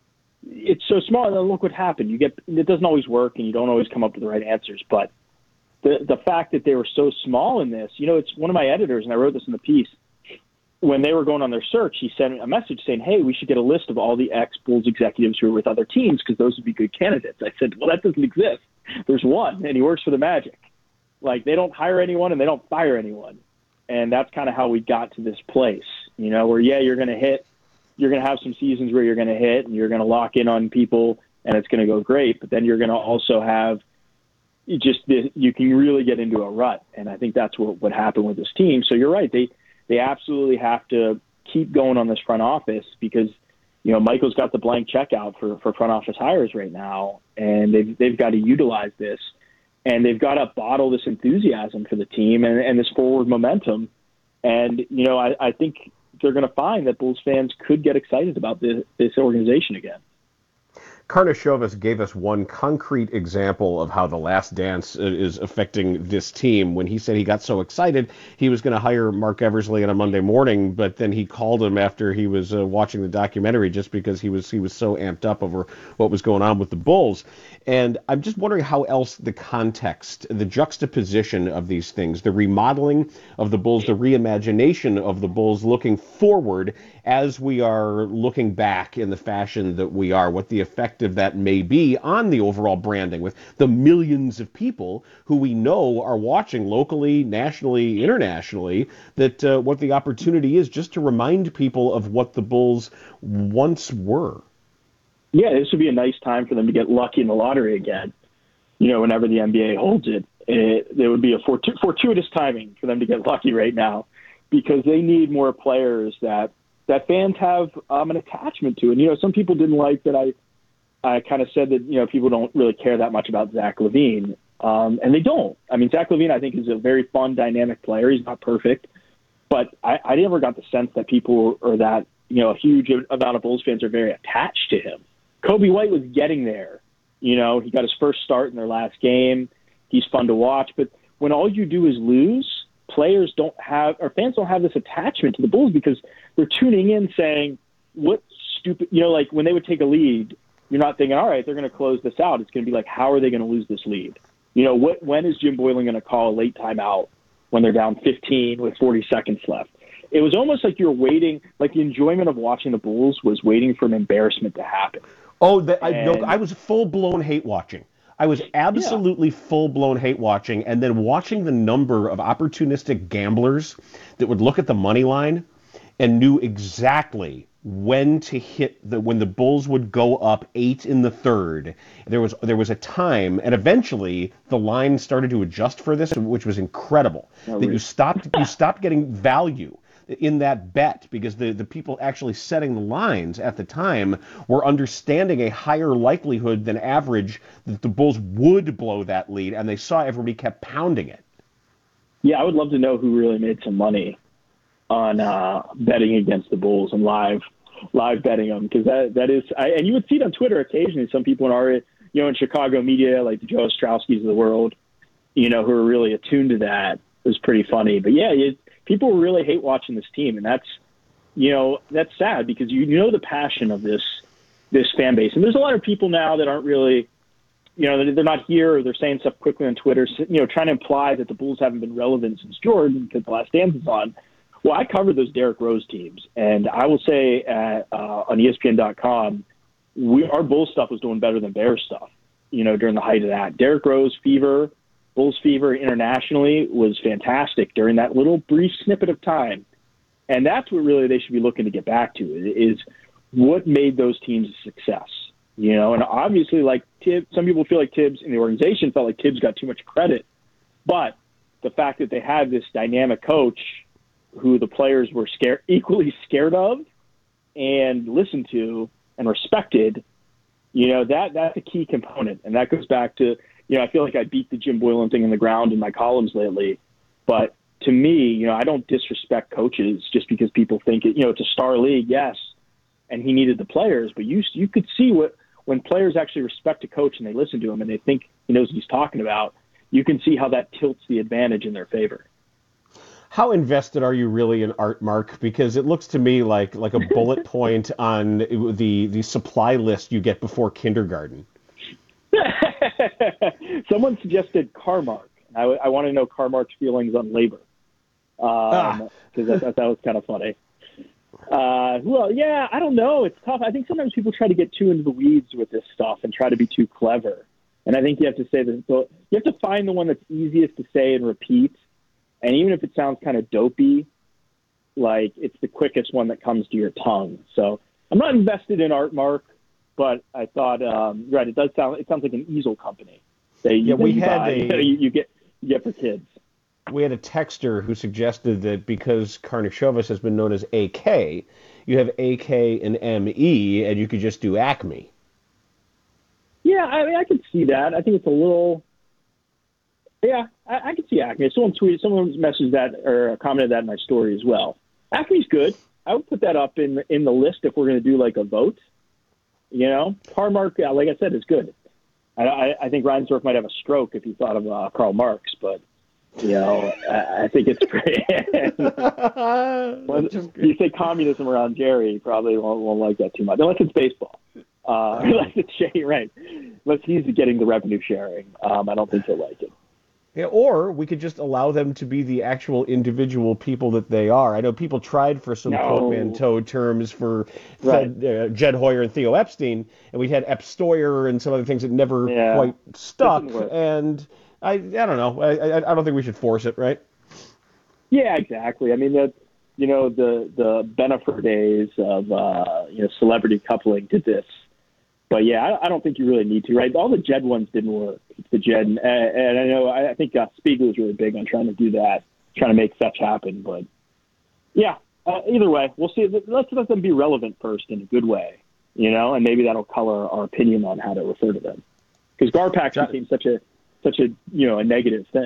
it's so small, and then look what happened. You get, it doesn't always work, and you don't always come up with the right answers. But the the fact that they were so small in this, you know, it's one of my editors, and I wrote this in the piece. When they were going on their search, he sent a message saying, "Hey, we should get a list of all the ex-Bulls executives who are with other teams, because those would be good candidates." I said, "Well, that doesn't exist. There's one, and he works for the Magic. Like, they don't hire anyone and they don't fire anyone." And that's kind of how we got to this place, you know, where, yeah, you're going to hit. You're going to have some seasons where you're going to hit and you're going to lock in on people and it's going to go great. But then you're going to also have just this, you can really get into a rut. And I think that's what what happened with this team. So you're right. They, they absolutely have to keep going on this front office, because, you know, Michael's got the blank check out for, for front office hires right now, and they've, they've got to utilize this, and they've got to bottle this enthusiasm for the team and, and this forward momentum. And, you know, I, I think they're going to find that Bulls fans could get excited about this, this organization again. Karnisovas gave us one concrete example of how The Last Dance is affecting this team when he said he got so excited he was going to hire Mark Eversley on a Monday morning, but then he called him after he was uh, watching the documentary just because he was he was so amped up over what was going on with the Bulls. And I'm just wondering how else the context, the juxtaposition of these things, the remodeling of the Bulls, the reimagination of the Bulls looking forward as we are looking back in the fashion that we are, what the effect of that may be on the overall branding with the millions of people who we know are watching locally, nationally, internationally, that uh, what the opportunity is just to remind people of what the Bulls once were. Yeah, this would be a nice time for them to get lucky in the lottery again. You know, whenever the N B A holds it, it there would be a fortu- fortuitous timing for them to get lucky right now, because they need more players that that fans have um, an attachment to. And, you know, some people didn't like that I I kind of said that, you know, people don't really care that much about Zach LaVine. Um, and they don't. I mean, Zach LaVine, I think, is a very fun, dynamic player. He's not perfect. But I, I never got the sense that people or that, you know, a huge amount of Bulls fans are very attached to him. Kobe White was getting there. You know, he got his first start in their last game. He's fun to watch. But when all you do is lose, players don't have, or fans don't have this attachment to the Bulls because they're tuning in saying, what stupid, you know, like when they would take a lead, you're not thinking, all right, they're going to close this out. It's going to be like, how are they going to lose this lead? You know, what, when is Jim Boylen going to call a late timeout when they're down fifteen with forty seconds left? It was almost like you're waiting, like the enjoyment of watching the Bulls was waiting for an embarrassment to happen. Oh, the, I, no, I was full-blown hate watching. I was absolutely yeah. full-blown hate watching, and then watching the number of opportunistic gamblers that would look at the money line and knew exactly when to hit the when the Bulls would go up eight in the third. There was there was a time, and eventually the line started to adjust for this, which was incredible. Oh, that really? you stopped you stopped getting value in that bet because the, the people actually setting the lines at the time were understanding a higher likelihood than average that the Bulls would blow that lead, and they saw everybody kept pounding it. Yeah, I would love to know who really made some money on uh, betting against the Bulls and live live betting them, because that that is, I, and you would see it on Twitter occasionally. Some people in our, you know, in Chicago media, like the Joe Ostrowskis of the world, you know, who are really attuned to that. It was pretty funny, but yeah, it, people really hate watching this team, and that's, you know, that's sad because you, you know the passion of this this fan base, and there's a lot of people now that aren't really, you know, they're not here or they're saying stuff quickly on Twitter, you know, trying to imply that the Bulls haven't been relevant since Jordan because The Last Dance is on. Well, I covered those Derrick Rose teams, and I will say at, uh, on E S P N dot com, we, our Bulls stuff was doing better than Bears stuff, you know, during the height of that. Derrick Rose fever, Bulls fever internationally was fantastic during that little brief snippet of time. And that's what really they should be looking to get back to, is what made those teams a success. You know, and obviously, like Tibbs, some people feel like Tibbs and the organization felt like Tibbs got too much credit. But the fact that they had this dynamic coach who the players were scared, equally scared of and listened to and respected, you know, that that's a key component. And that goes back to, you know, I feel like I beat the Jim Boylen thing in the ground in my columns lately. But to me, you know, I don't disrespect coaches just because people think it, you know, it's a star league, yes, and he needed the players. But you you could see what, when players actually respect a coach and they listen to him and they think he knows what he's talking about, you can see how that tilts the advantage in their favor. How invested are you really in art, Mark? Because it looks to me like like a bullet point on the the supply list you get before kindergarten. Someone suggested Carmark. I, I want to know Carmark's feelings on labor, because um, ah. I thought that was kind of funny. Uh, well, yeah, I don't know. It's tough. I think sometimes people try to get too into the weeds with this stuff and try to be too clever. And I think you have to say that so you have to find the one that's easiest to say and repeat. And even if it sounds kind of dopey, like it's the quickest one that comes to your tongue. So I'm not invested in Art Mark, but I thought, um, right, it does sound, it sounds like an easel company. That you, yeah, we you had buy, a, you, you get you get for kids. We had a texter who suggested that because Karnisovas has been known as A K, you have A K and M E, and you could just do Acme. Yeah, I mean, I could see that. I think it's a little. Yeah, I, I could see Acme. Someone tweeted, someone messaged that or commented that in my story as well. Acme's good. I would put that up in in the list if we're going to do like a vote. You know, Carr-Mark, uh, like I said, is good. I, I, I think Reinsdorf might have a stroke if he thought of uh, Karl Marx, but you know, I, I think it's great. When you say communism around Jerry, he probably won't, won't like that too much, unless it's baseball. Uh, unless it's Shea, right? Unless he's getting the revenue sharing, um, I don't think he'll like it. Yeah, or we could just allow them to be the actual individual people that they are. I know people tried for some No. portmanteau terms for Right. Fed, uh, Jed Hoyer and Theo Epstein, and we had Epstoyer and some other things that never Yeah. quite stuck. Doesn't work. And I, I don't know. I, I, I don't think we should force it, right? Yeah, exactly. I mean, the you know the the Bennifer days of uh, you know celebrity coupling did this, but yeah, I, I don't think you really need to. Right? All the Jed ones didn't work. The Jed, and, and I know I, I think uh, Spiegel was really big on trying to do that, trying to make fetch happen. But yeah, uh, either way, we'll see. Let's let them be relevant first in a good way, you know, and maybe that'll color our opinion on how to refer to them. Because Garpax became such a such a you know a negative thing.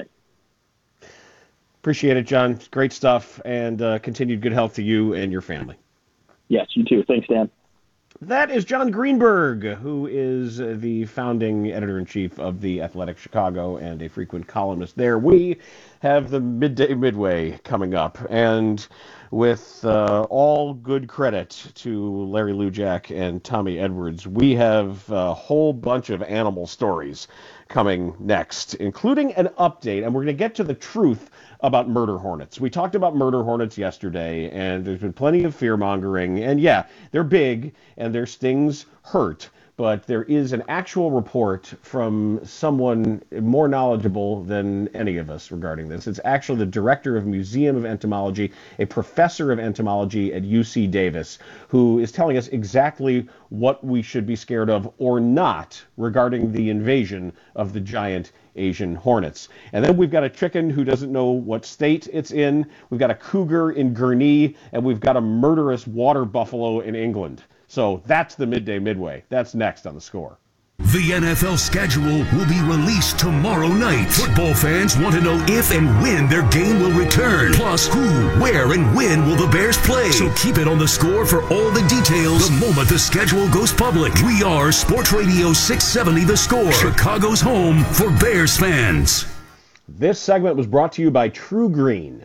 Appreciate it, John. Great stuff, and uh, continued good health to you and your family. Yes, you too. Thanks, Dan. That is John Greenberg, who is the founding editor-in-chief of The Athletic Chicago and a frequent columnist there. We have the Midday Midway coming up, and with uh, all good credit to Larry Lujak and Tommy Edwards, we have a whole bunch of animal stories coming next, including an update, and we're going to get to the truth about murder hornets. We talked about murder hornets yesterday, and there's been plenty of fear-mongering, and yeah, they're big, and their stings hurt, but there is an actual report from someone more knowledgeable than any of us regarding this. It's actually the director of Museum of Entomology, a professor of entomology at U C Davis, who is telling us exactly what we should be scared of or not regarding the invasion of the giant Asian hornets. And then we've got a chicken who doesn't know what state it's in. We've got a cougar in Gurnee, and we've got a murderous water buffalo in England. So that's the Midday Midway. That's next on The Score. The N F L schedule will be released tomorrow night. Football fans want to know if and when their game will return. Plus, who, where, and when will the Bears play? So keep it on The Score for all the details the moment the schedule goes public. We are Sports Radio six seventy The Score, Chicago's home for Bears fans. This segment was brought to you by True Green.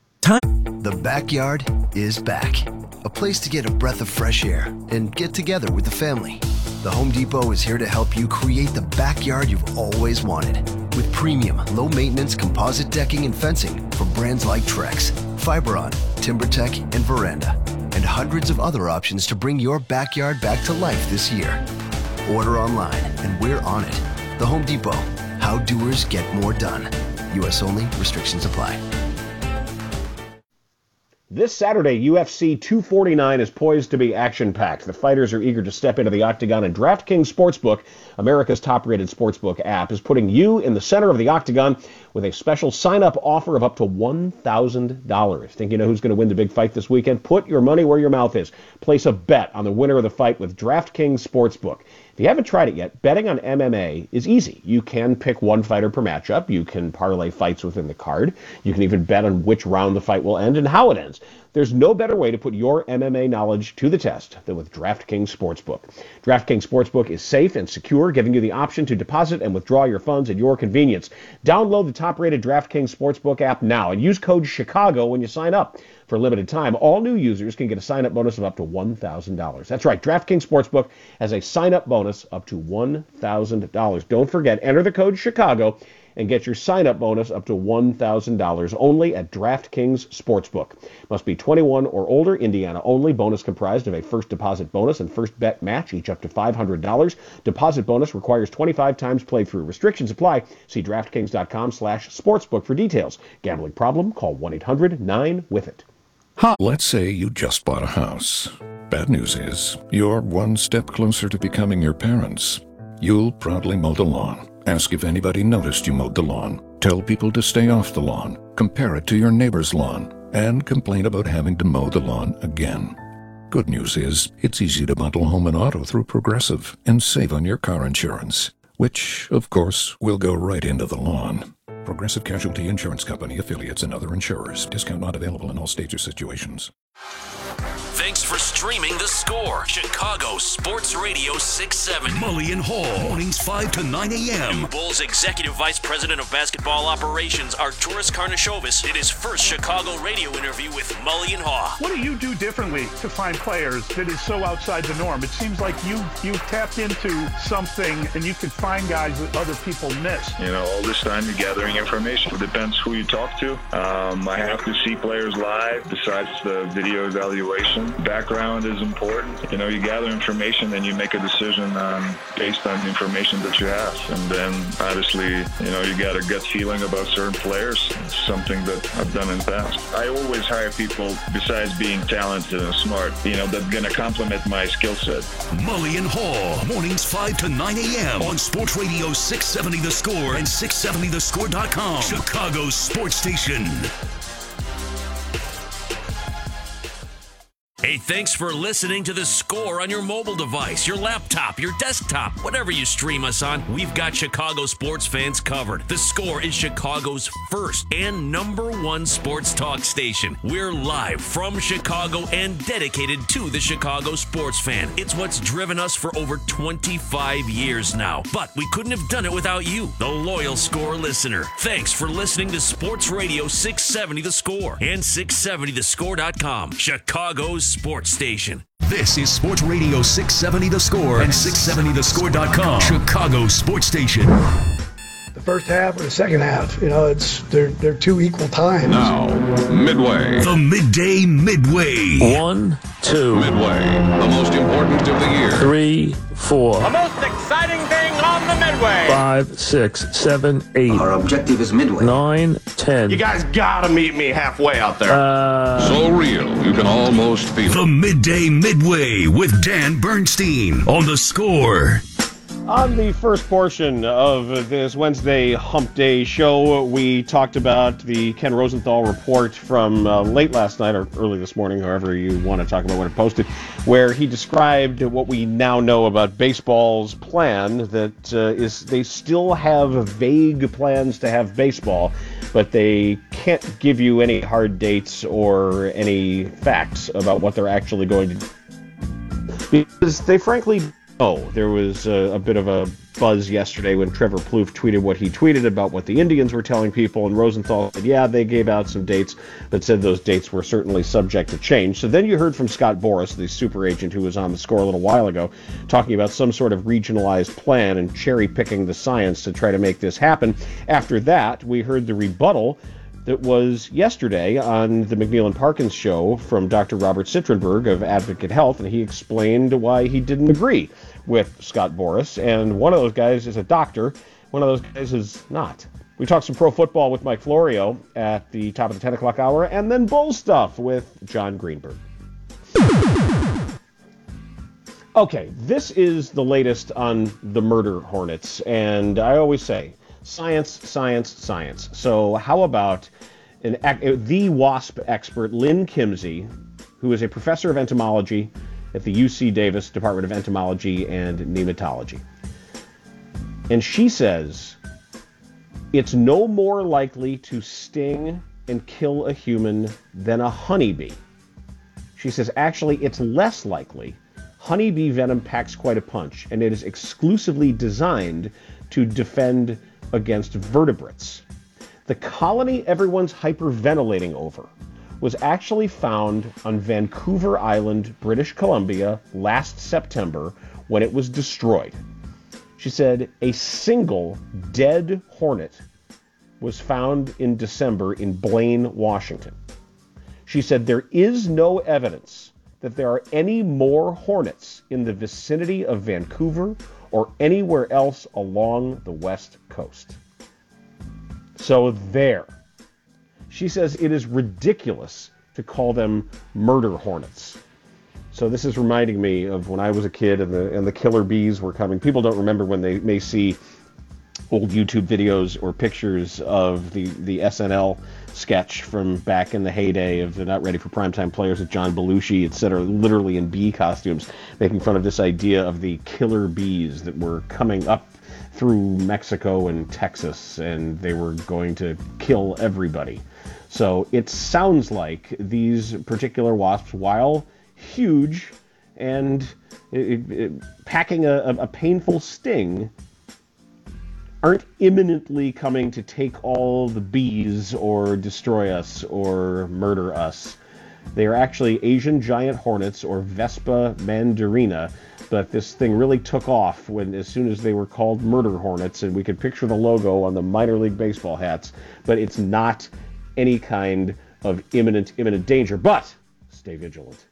The backyard is back. A place to get a breath of fresh air and get together with the family. The Home Depot is here to help you create the backyard you've always wanted. With premium, low-maintenance composite decking and fencing from brands like Trex, Fiberon, TimberTech, and Veranda. And hundreds of other options to bring your backyard back to life this year. Order online and we're on it. The Home Depot. How doers get more done. U S only. Restrictions apply. This Saturday, U F C two forty-nine is poised to be action-packed. The fighters are eager to step into the octagon, and DraftKings Sportsbook, America's top-rated sportsbook app, is putting you in the center of the octagon with a special sign-up offer of up to one thousand dollars. Think you know who's going to win the big fight this weekend? Put your money where your mouth is. Place a bet on the winner of the fight with DraftKings Sportsbook. If you haven't tried it yet, betting on M M A is easy. You can pick one fighter per matchup. You can parlay fights within the card. You can even bet on which round the fight will end and how it ends. There's no better way to put your M M A knowledge to the test than with DraftKings Sportsbook. DraftKings Sportsbook is safe and secure, giving you the option to deposit and withdraw your funds at your convenience. Download the top-rated DraftKings Sportsbook app now and use code Chicago when you sign up. For a limited time, all new users can get a sign-up bonus of up to one thousand dollars. That's right, DraftKings Sportsbook has a sign-up bonus up to one thousand dollars. Don't forget, enter the code Chicago and get your sign-up bonus up to one thousand dollars only at DraftKings Sportsbook. Must be twenty-one or older, Indiana only. Bonus comprised of a first deposit bonus and first bet match, each up to five hundred dollars. Deposit bonus requires twenty-five times playthrough. Restrictions apply. See DraftKings.com slash sportsbook for details. Gambling problem? Call one eight hundred nine with it. Let's say you just bought a house. Bad news is, you're one step closer to becoming your parents. You'll proudly mow the lawn. Ask if anybody noticed you mowed the lawn. Tell people to stay off the lawn. Compare it to your neighbor's lawn. And complain about having to mow the lawn again. Good news is, it's easy to bundle home and auto through Progressive and save on your car insurance, which, of course, will go right into the lawn. Progressive Casualty Insurance Company, affiliates, and other insurers. Discount not available in all states or situations. Thanks for for streaming The Score. Chicago Sports Radio six seventy. Mully and Hall, mornings five to nine a.m. Bulls Executive Vice President of Basketball Operations, Arturas Karnisovas, did his first Chicago radio interview with Mully and Haw. What do you do differently to find players that is so outside the norm? It seems like you you tapped into something and you could find guys that other people miss. You know, all this time you're gathering information. It depends who you talk to. Um, I have to see players live besides the video evaluation. Background is important. You know, you gather information and you make a decision um, based on the information that you have. And then, obviously, you know, you got a gut feeling about certain players. It's something that I've done in the past. I always hire people, besides being talented and smart, you know, that's going to complement my skill set. Mully and Hall, mornings five to nine a.m. on Sports Radio six seventy The Score and six seventy the score dot com. Chicago's sports station. Hey, thanks for listening to The Score on your mobile device, your laptop, your desktop, whatever you stream us on. We've got Chicago sports fans covered. The Score is Chicago's first and number one sports talk station. We're live from Chicago and dedicated to the Chicago sports fan. It's what's driven us for over twenty-five years now. But we couldn't have done it without you, the loyal Score listener. Thanks for listening to Sports Radio six seventy The Score and six seventy the score dot com, Chicago's sports station. This is Sports Radio six seventy The Score and six seventy the score dot com, Chicago's sports station. The first half or the second half, you know, it's they're they're two equal times. Now, midway. The midday midway. One, two. Midway, the most important of the year. Three, four. The most exciting thing on the midway. Five, six, seven, eight. Our objective is midway. Nine, ten. You guys gotta meet me halfway out there. Uh, so real, you can almost feel it. The midday midway with Dan Bernstein on The Score. On the first portion of this Wednesday Hump Day show, we talked about the Ken Rosenthal report from uh, late last night or early this morning, however you want to talk about when it posted, where he described what we now know about baseball's plan, that uh, is they still have vague plans to have baseball, but they can't give you any hard dates or any facts about what they're actually going to do. Because they frankly Oh, there was a, a bit of a buzz yesterday when Trevor Plouffe tweeted what he tweeted about what the Indians were telling people, and Rosenthal said, yeah, they gave out some dates, but said those dates were certainly subject to change. So then you heard from Scott Boras, the super agent who was on The Score a little while ago, talking about some sort of regionalized plan and cherry-picking the science to try to make this happen. After that, we heard the rebuttal that was yesterday on the McNeil and Parkins show from Doctor Robert Citronberg of Advocate Health, and he explained why he didn't agree with Scott Boras, and one of those guys is a doctor, one of those guys is not. We talked some pro football with Mike Florio at the top of the ten o'clock hour, and then Bull stuff with John Greenberg. Okay, this is the latest on the murder hornets, and I always say, science, science, science. So how about an the WASP expert, Lynn Kimsey, who is a professor of entomology at the U C Davis Department of Entomology and Nematology. And she says it's no more likely to sting and kill a human than a honeybee. She says actually it's less likely. Honeybee venom packs quite a punch, and it is exclusively designed to defend against vertebrates. The colony everyone's hyperventilating over was actually found on Vancouver Island, British Columbia, last September when it was destroyed. She said a single dead hornet was found in December in Blaine, Washington. She said there is no evidence that there are any more hornets in the vicinity of Vancouver or anywhere else along the West Coast. So there. She says it is ridiculous to call them murder hornets. So this is reminding me of when I was a kid and the and the killer bees were coming. People don't remember when they may see old YouTube videos or pictures of the, the S N L sketch from back in the heyday of the Not Ready for Primetime Players with John Belushi, et cetera, literally in bee costumes, making fun of this idea of the killer bees that were coming up through Mexico and Texas, and they were going to kill everybody. So it sounds like these particular wasps, while huge and it, it, packing a, a painful sting aren't imminently coming to take all the bees or destroy us or murder us. They are actually Asian giant hornets, or Vespa mandarina, but this thing really took off when, as soon as they were called murder hornets, and we could picture the logo on the minor league baseball hats, but it's not any kind of imminent, imminent danger, but stay vigilant.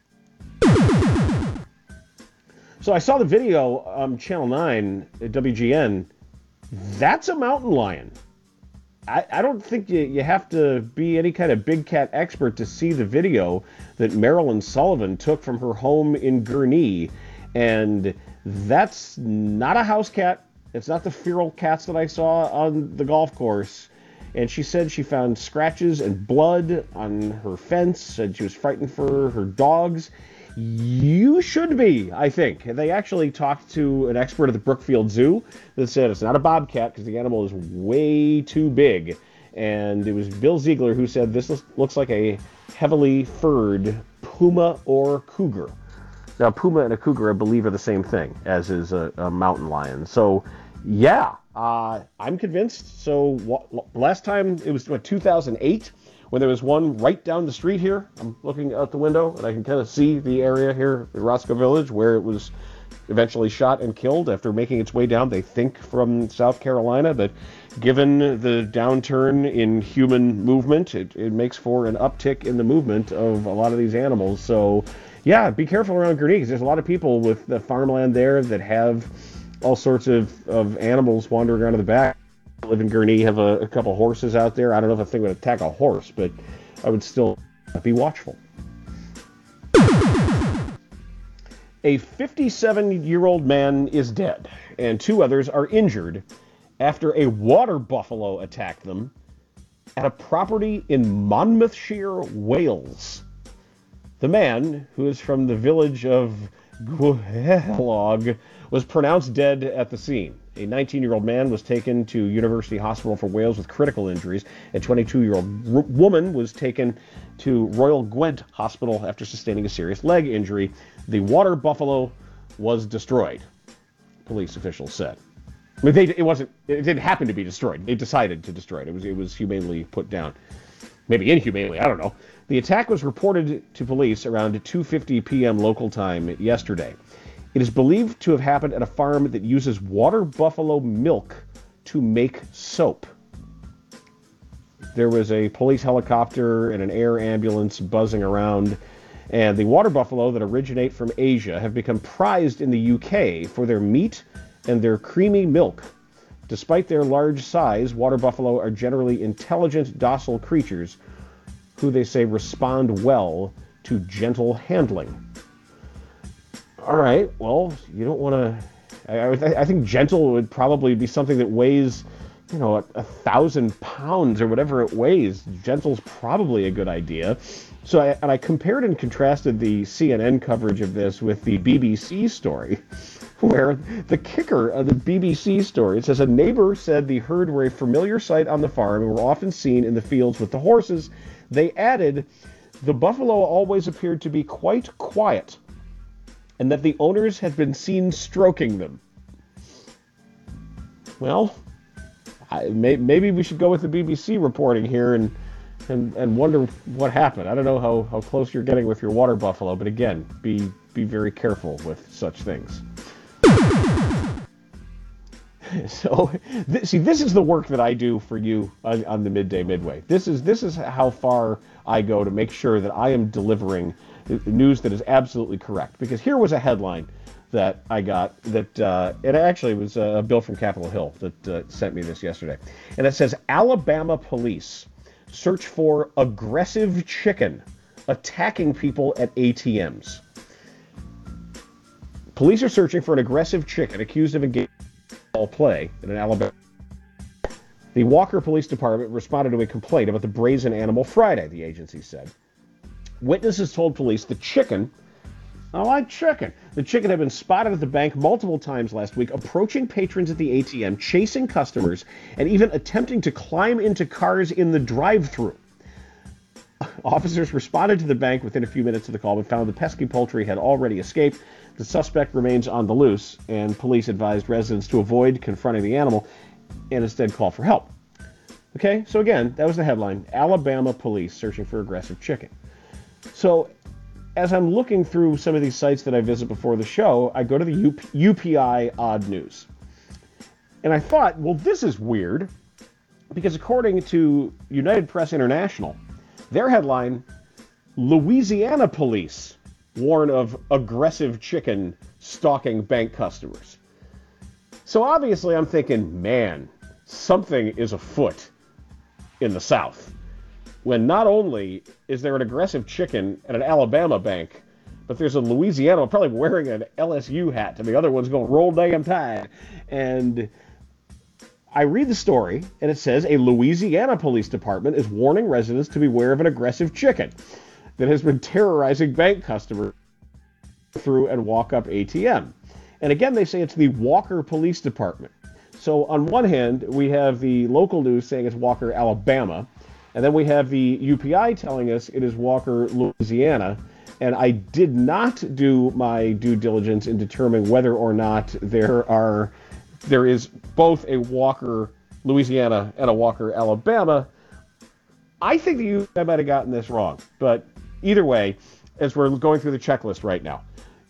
So I saw the video on Channel nine at W G N. That's a mountain lion. I, I don't think you, you have to be any kind of big cat expert to see the video that Marilyn Sullivan took from her home in Gurnee. And that's not a house cat. It's not the feral cats that I saw on the golf course. And she said she found scratches and blood on her fence, and she was frightened for her dogs. You should be, I think. And they actually talked to an expert at the Brookfield Zoo that said it's not a bobcat because the animal is way too big. And it was Bill Ziegler who said this looks like a heavily furred puma or cougar. Now, puma and a cougar, I believe, are the same thing, as is a, a mountain lion. So, yeah, uh, I'm convinced. So, w- last time, it was, what, two thousand eight? When there was one right down the street here. I'm looking out the window, and I can kind of see the area here in Roscoe Village where it was eventually shot and killed after making its way down, they think, from South Carolina. But given the downturn in human movement, it, it makes for an uptick in the movement of a lot of these animals. So, yeah, be careful around Gurnee, because there's a lot of people with the farmland there that have all sorts of, of animals wandering around in the back. I live in Gurnee, have a, a couple horses out there. I don't know if a thing would attack a horse, but I would still be watchful. A fifty-seven-year-old man is dead, and two others are injured after a water buffalo attacked them at a property in Monmouthshire, Wales. The man, who is from the village of Gwelog, was pronounced dead at the scene. A nineteen-year-old man was taken to University Hospital for Wales with critical injuries. A twenty-two-year-old r- woman was taken to Royal Gwent Hospital after sustaining a serious leg injury. The water buffalo was destroyed, police officials said. I mean, they, it wasn't. It didn't happen to be destroyed. They decided to destroy it. It was. It was humanely put down. Maybe inhumanely. I don't know. The attack was reported to police around two fifty p.m. local time yesterday. It is believed to have happened at a farm that uses water buffalo milk to make soap. There was a police helicopter and an air ambulance buzzing around, and the water buffalo that originate from Asia have become prized in the U K for their meat and their creamy milk. Despite their large size, water buffalo are generally intelligent, docile creatures who they say respond well to gentle handling. All right, well, you don't want to... I, I think gentle would probably be something that weighs, you know, a, a thousand pounds or whatever it weighs. Gentle's probably a good idea. So, I, and I compared and contrasted the C N N coverage of this with the B B C story, where the kicker of the B B C story, it says, a neighbor said the herd were a familiar sight on the farm and were often seen in the fields with the horses. They added, the buffalo always appeared to be quite quiet, and that the owners had been seen stroking them. Well, I, may, maybe we should go with the B B C reporting here and, and and wonder what happened. I don't know how, how close you're getting with your water buffalo, but again, be be very careful with such things. So, th- see, this is the work that I do for you on, on the Midday Midway. This is this is how far I go to make sure that I am delivering news that is absolutely correct. Because here was a headline that I got that, uh, it actually was a bill from Capitol Hill that uh, sent me this yesterday. And it says, Alabama police search for aggressive chicken attacking people at A T Ms. Police are searching for an aggressive chicken accused of engaging in foul play in an Alabama. The Walker Police Department responded to a complaint about the brazen animal Friday, the agency said. Witnesses told police the chicken, I like chicken, the chicken had been spotted at the bank multiple times last week, approaching patrons at the A T M, chasing customers, and even attempting to climb into cars in the drive-thru. Officers responded to the bank within a few minutes of the call, but found the pesky poultry had already escaped. The suspect remains on the loose, and police advised residents to avoid confronting the animal and instead call for help. Okay, so again, that was the headline. Alabama police searching for aggressive chicken. So as I'm looking through some of these sites that I visit before the show, I go to the U P I Odd News. And I thought, well, this is weird, because according to United Press International, their headline, Louisiana police warn of aggressive chicken stalking bank customers. So obviously I'm thinking, man, something is afoot in the South, when not only is there an aggressive chicken at an Alabama bank, but there's a Louisiana probably wearing an L S U hat, and the other one's going, roll damn tide. And I read the story, and it says a Louisiana police department is warning residents to beware of an aggressive chicken that has been terrorizing bank customers through and walk-up A T M. And again, they say it's the Walker Police Department. So on one hand, we have the local news saying it's Walker, Alabama, and then we have the U P I telling us it is Walker, Louisiana. And I did not do my due diligence in determining whether or not there are there is both a Walker, Louisiana, and a Walker, Alabama. I think the U P I might have gotten this wrong, but either way, as we're going through the checklist right now,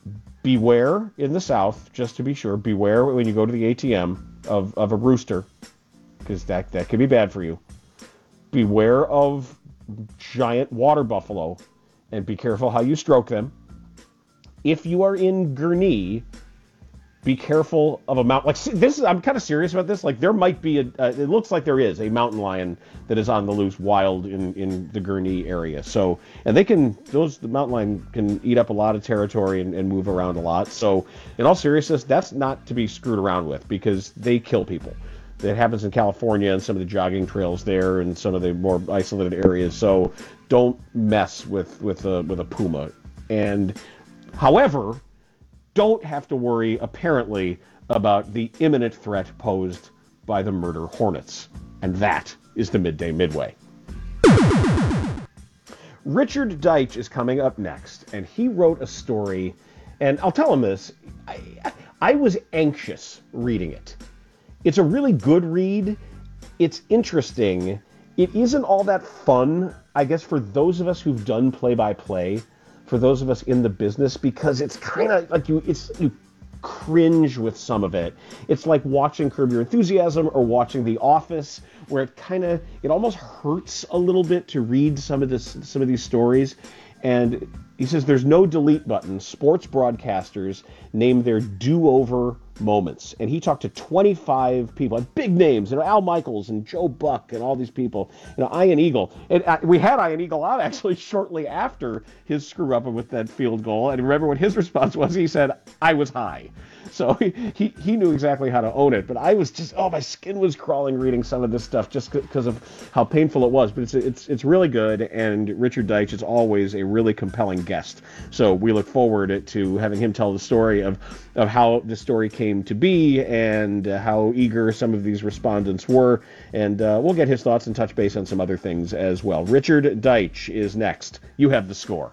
beware in the South, just to be sure, beware when you go to the A T M of, of a rooster, because that, that could be bad for you. Beware of giant water buffalo, and be careful how you stroke them. If you are in Gurnee, be careful of a mountain. Like this is, I'm kind of serious about this. Like there might be a, uh, it looks like there is a mountain lion that is on the loose, wild in, in the Gurnee area. So, and they can, those, the mountain lion can eat up a lot of territory and, and move around a lot. So in all seriousness, that's not to be screwed around with, because they kill people. That happens in California and some of the jogging trails there and some of the more isolated areas. So don't mess with, with a, with a puma. And however, don't have to worry, apparently, about the imminent threat posed by the murder hornets. And that is the Midday Midway. Richard Deitsch is coming up next, and he wrote a story, and I'll tell him this, I, I was anxious reading it. It's a really good read. It's interesting. It isn't all that fun, I guess, for those of us who've done play-by-play, for those of us in the business, because it's kind of like you, it's you cringe with some of it. It's like watching Curb Your Enthusiasm or watching The Office, where it kind of, it almost hurts a little bit to read some of this, some of these stories. And he says there's no delete button. Sports broadcasters name their do-over moments. And he talked to twenty-five people, big names, you know, Al Michaels and Joe Buck and all these people, you know, Ian Eagle. And uh, we had Ian Eagle out actually shortly after his screw up with that field goal. And remember what his response was? He said, I was high. So he, he, he knew exactly how to own it. But I was just, oh, my skin was crawling reading some of this stuff just because of how painful it was. But it's it's it's really good. And Richard Deitsch is always a really compelling guest. So we look forward to having him tell the story of, of how the story came to be and uh, how eager some of these respondents were. And uh, we'll get his thoughts and touch base on some other things as well. Richard Deitsch is next. You have the score.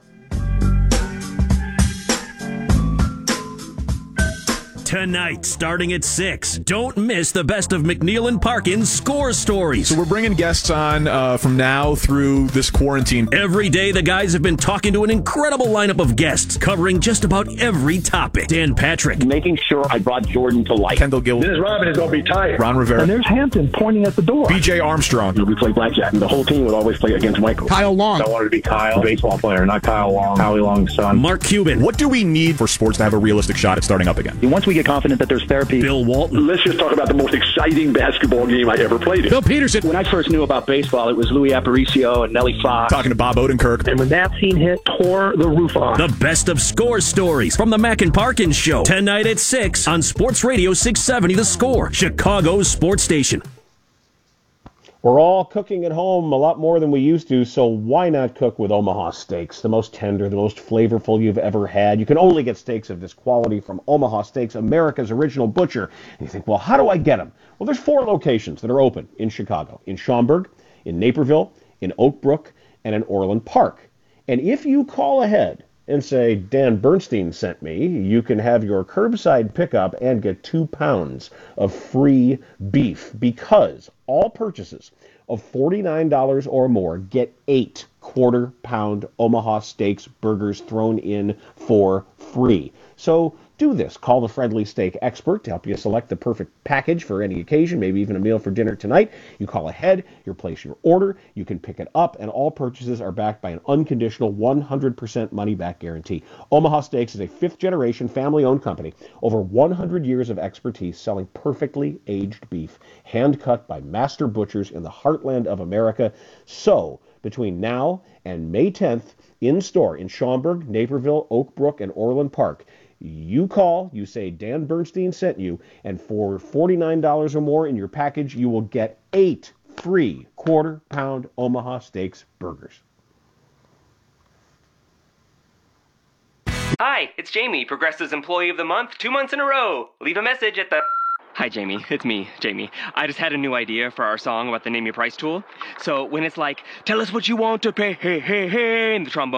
Tonight, starting at six, don't miss the best of McNeil and Parkin's Score Stories. So we're bringing guests on uh, from now through this quarantine. Every day, the guys have been talking to an incredible lineup of guests, covering just about every topic. Dan Patrick. Making sure I brought Jordan to life. Kendall Gill. Dennis Rodman is going to be tired. Ron Rivera. And there's Hampton pointing at the door. B J Armstrong. We play blackjack, and the whole team would always play against Michael. Kyle Long. I wanted to be Kyle, baseball player, not Kyle Long, Howie Long's son. Mark Cuban. What do we need for sports to have a realistic shot at starting up again? Once we get confident that there's therapy. Bill Walton. Let's just talk about the most exciting basketball game I ever played in. Bill Peterson. When I first knew about baseball, it was Louis Aparicio and Nellie Fox. Talking to Bob Odenkirk. And when that scene hit, tore the roof off. The best of Score Stories from the Mac and Parkin Show. Tonight at six on Sports Radio six seventy The Score, Chicago's sports station. We're all cooking at home a lot more than we used to, so why not cook with Omaha Steaks? The most tender, the most flavorful you've ever had. You can only get steaks of this quality from Omaha Steaks, America's original butcher. And you think, well, how do I get them? Well, there's four locations that are open in Chicago. In Schaumburg, in Naperville, in Oak Brook, and in Orland Park. And if you call ahead and say, Dan Bernstein sent me, you can have your curbside pickup and get two pounds of free beef, because all purchases of forty-nine dollars or more get eight quarter-pound Omaha Steaks burgers thrown in for free. So do this. Call the friendly steak expert to help you select the perfect package for any occasion, maybe even a meal for dinner tonight. You call ahead, you place your order, you can pick it up, and all purchases are backed by an unconditional one hundred percent money-back guarantee. Omaha Steaks is a fifth-generation family-owned company, over one hundred years of expertise selling perfectly aged beef, hand-cut by master butchers in the heartland of America. So, between now and May tenth, in-store in Schaumburg, Naperville, Oak Brook, and Orland Park, you call, you say Dan Bernstein sent you, and for forty-nine dollars or more in your package, you will get eight free quarter-pound Omaha Steaks burgers. Hi, it's Jamie, Progressive's Employee of the Month, two months in a row. Leave a message at the... Hi, Jamie. It's me, Jamie. I just had a new idea for our song about the Name Your Price tool. So when it's like, tell us what you want to pay, hey, hey, hey, and the trombone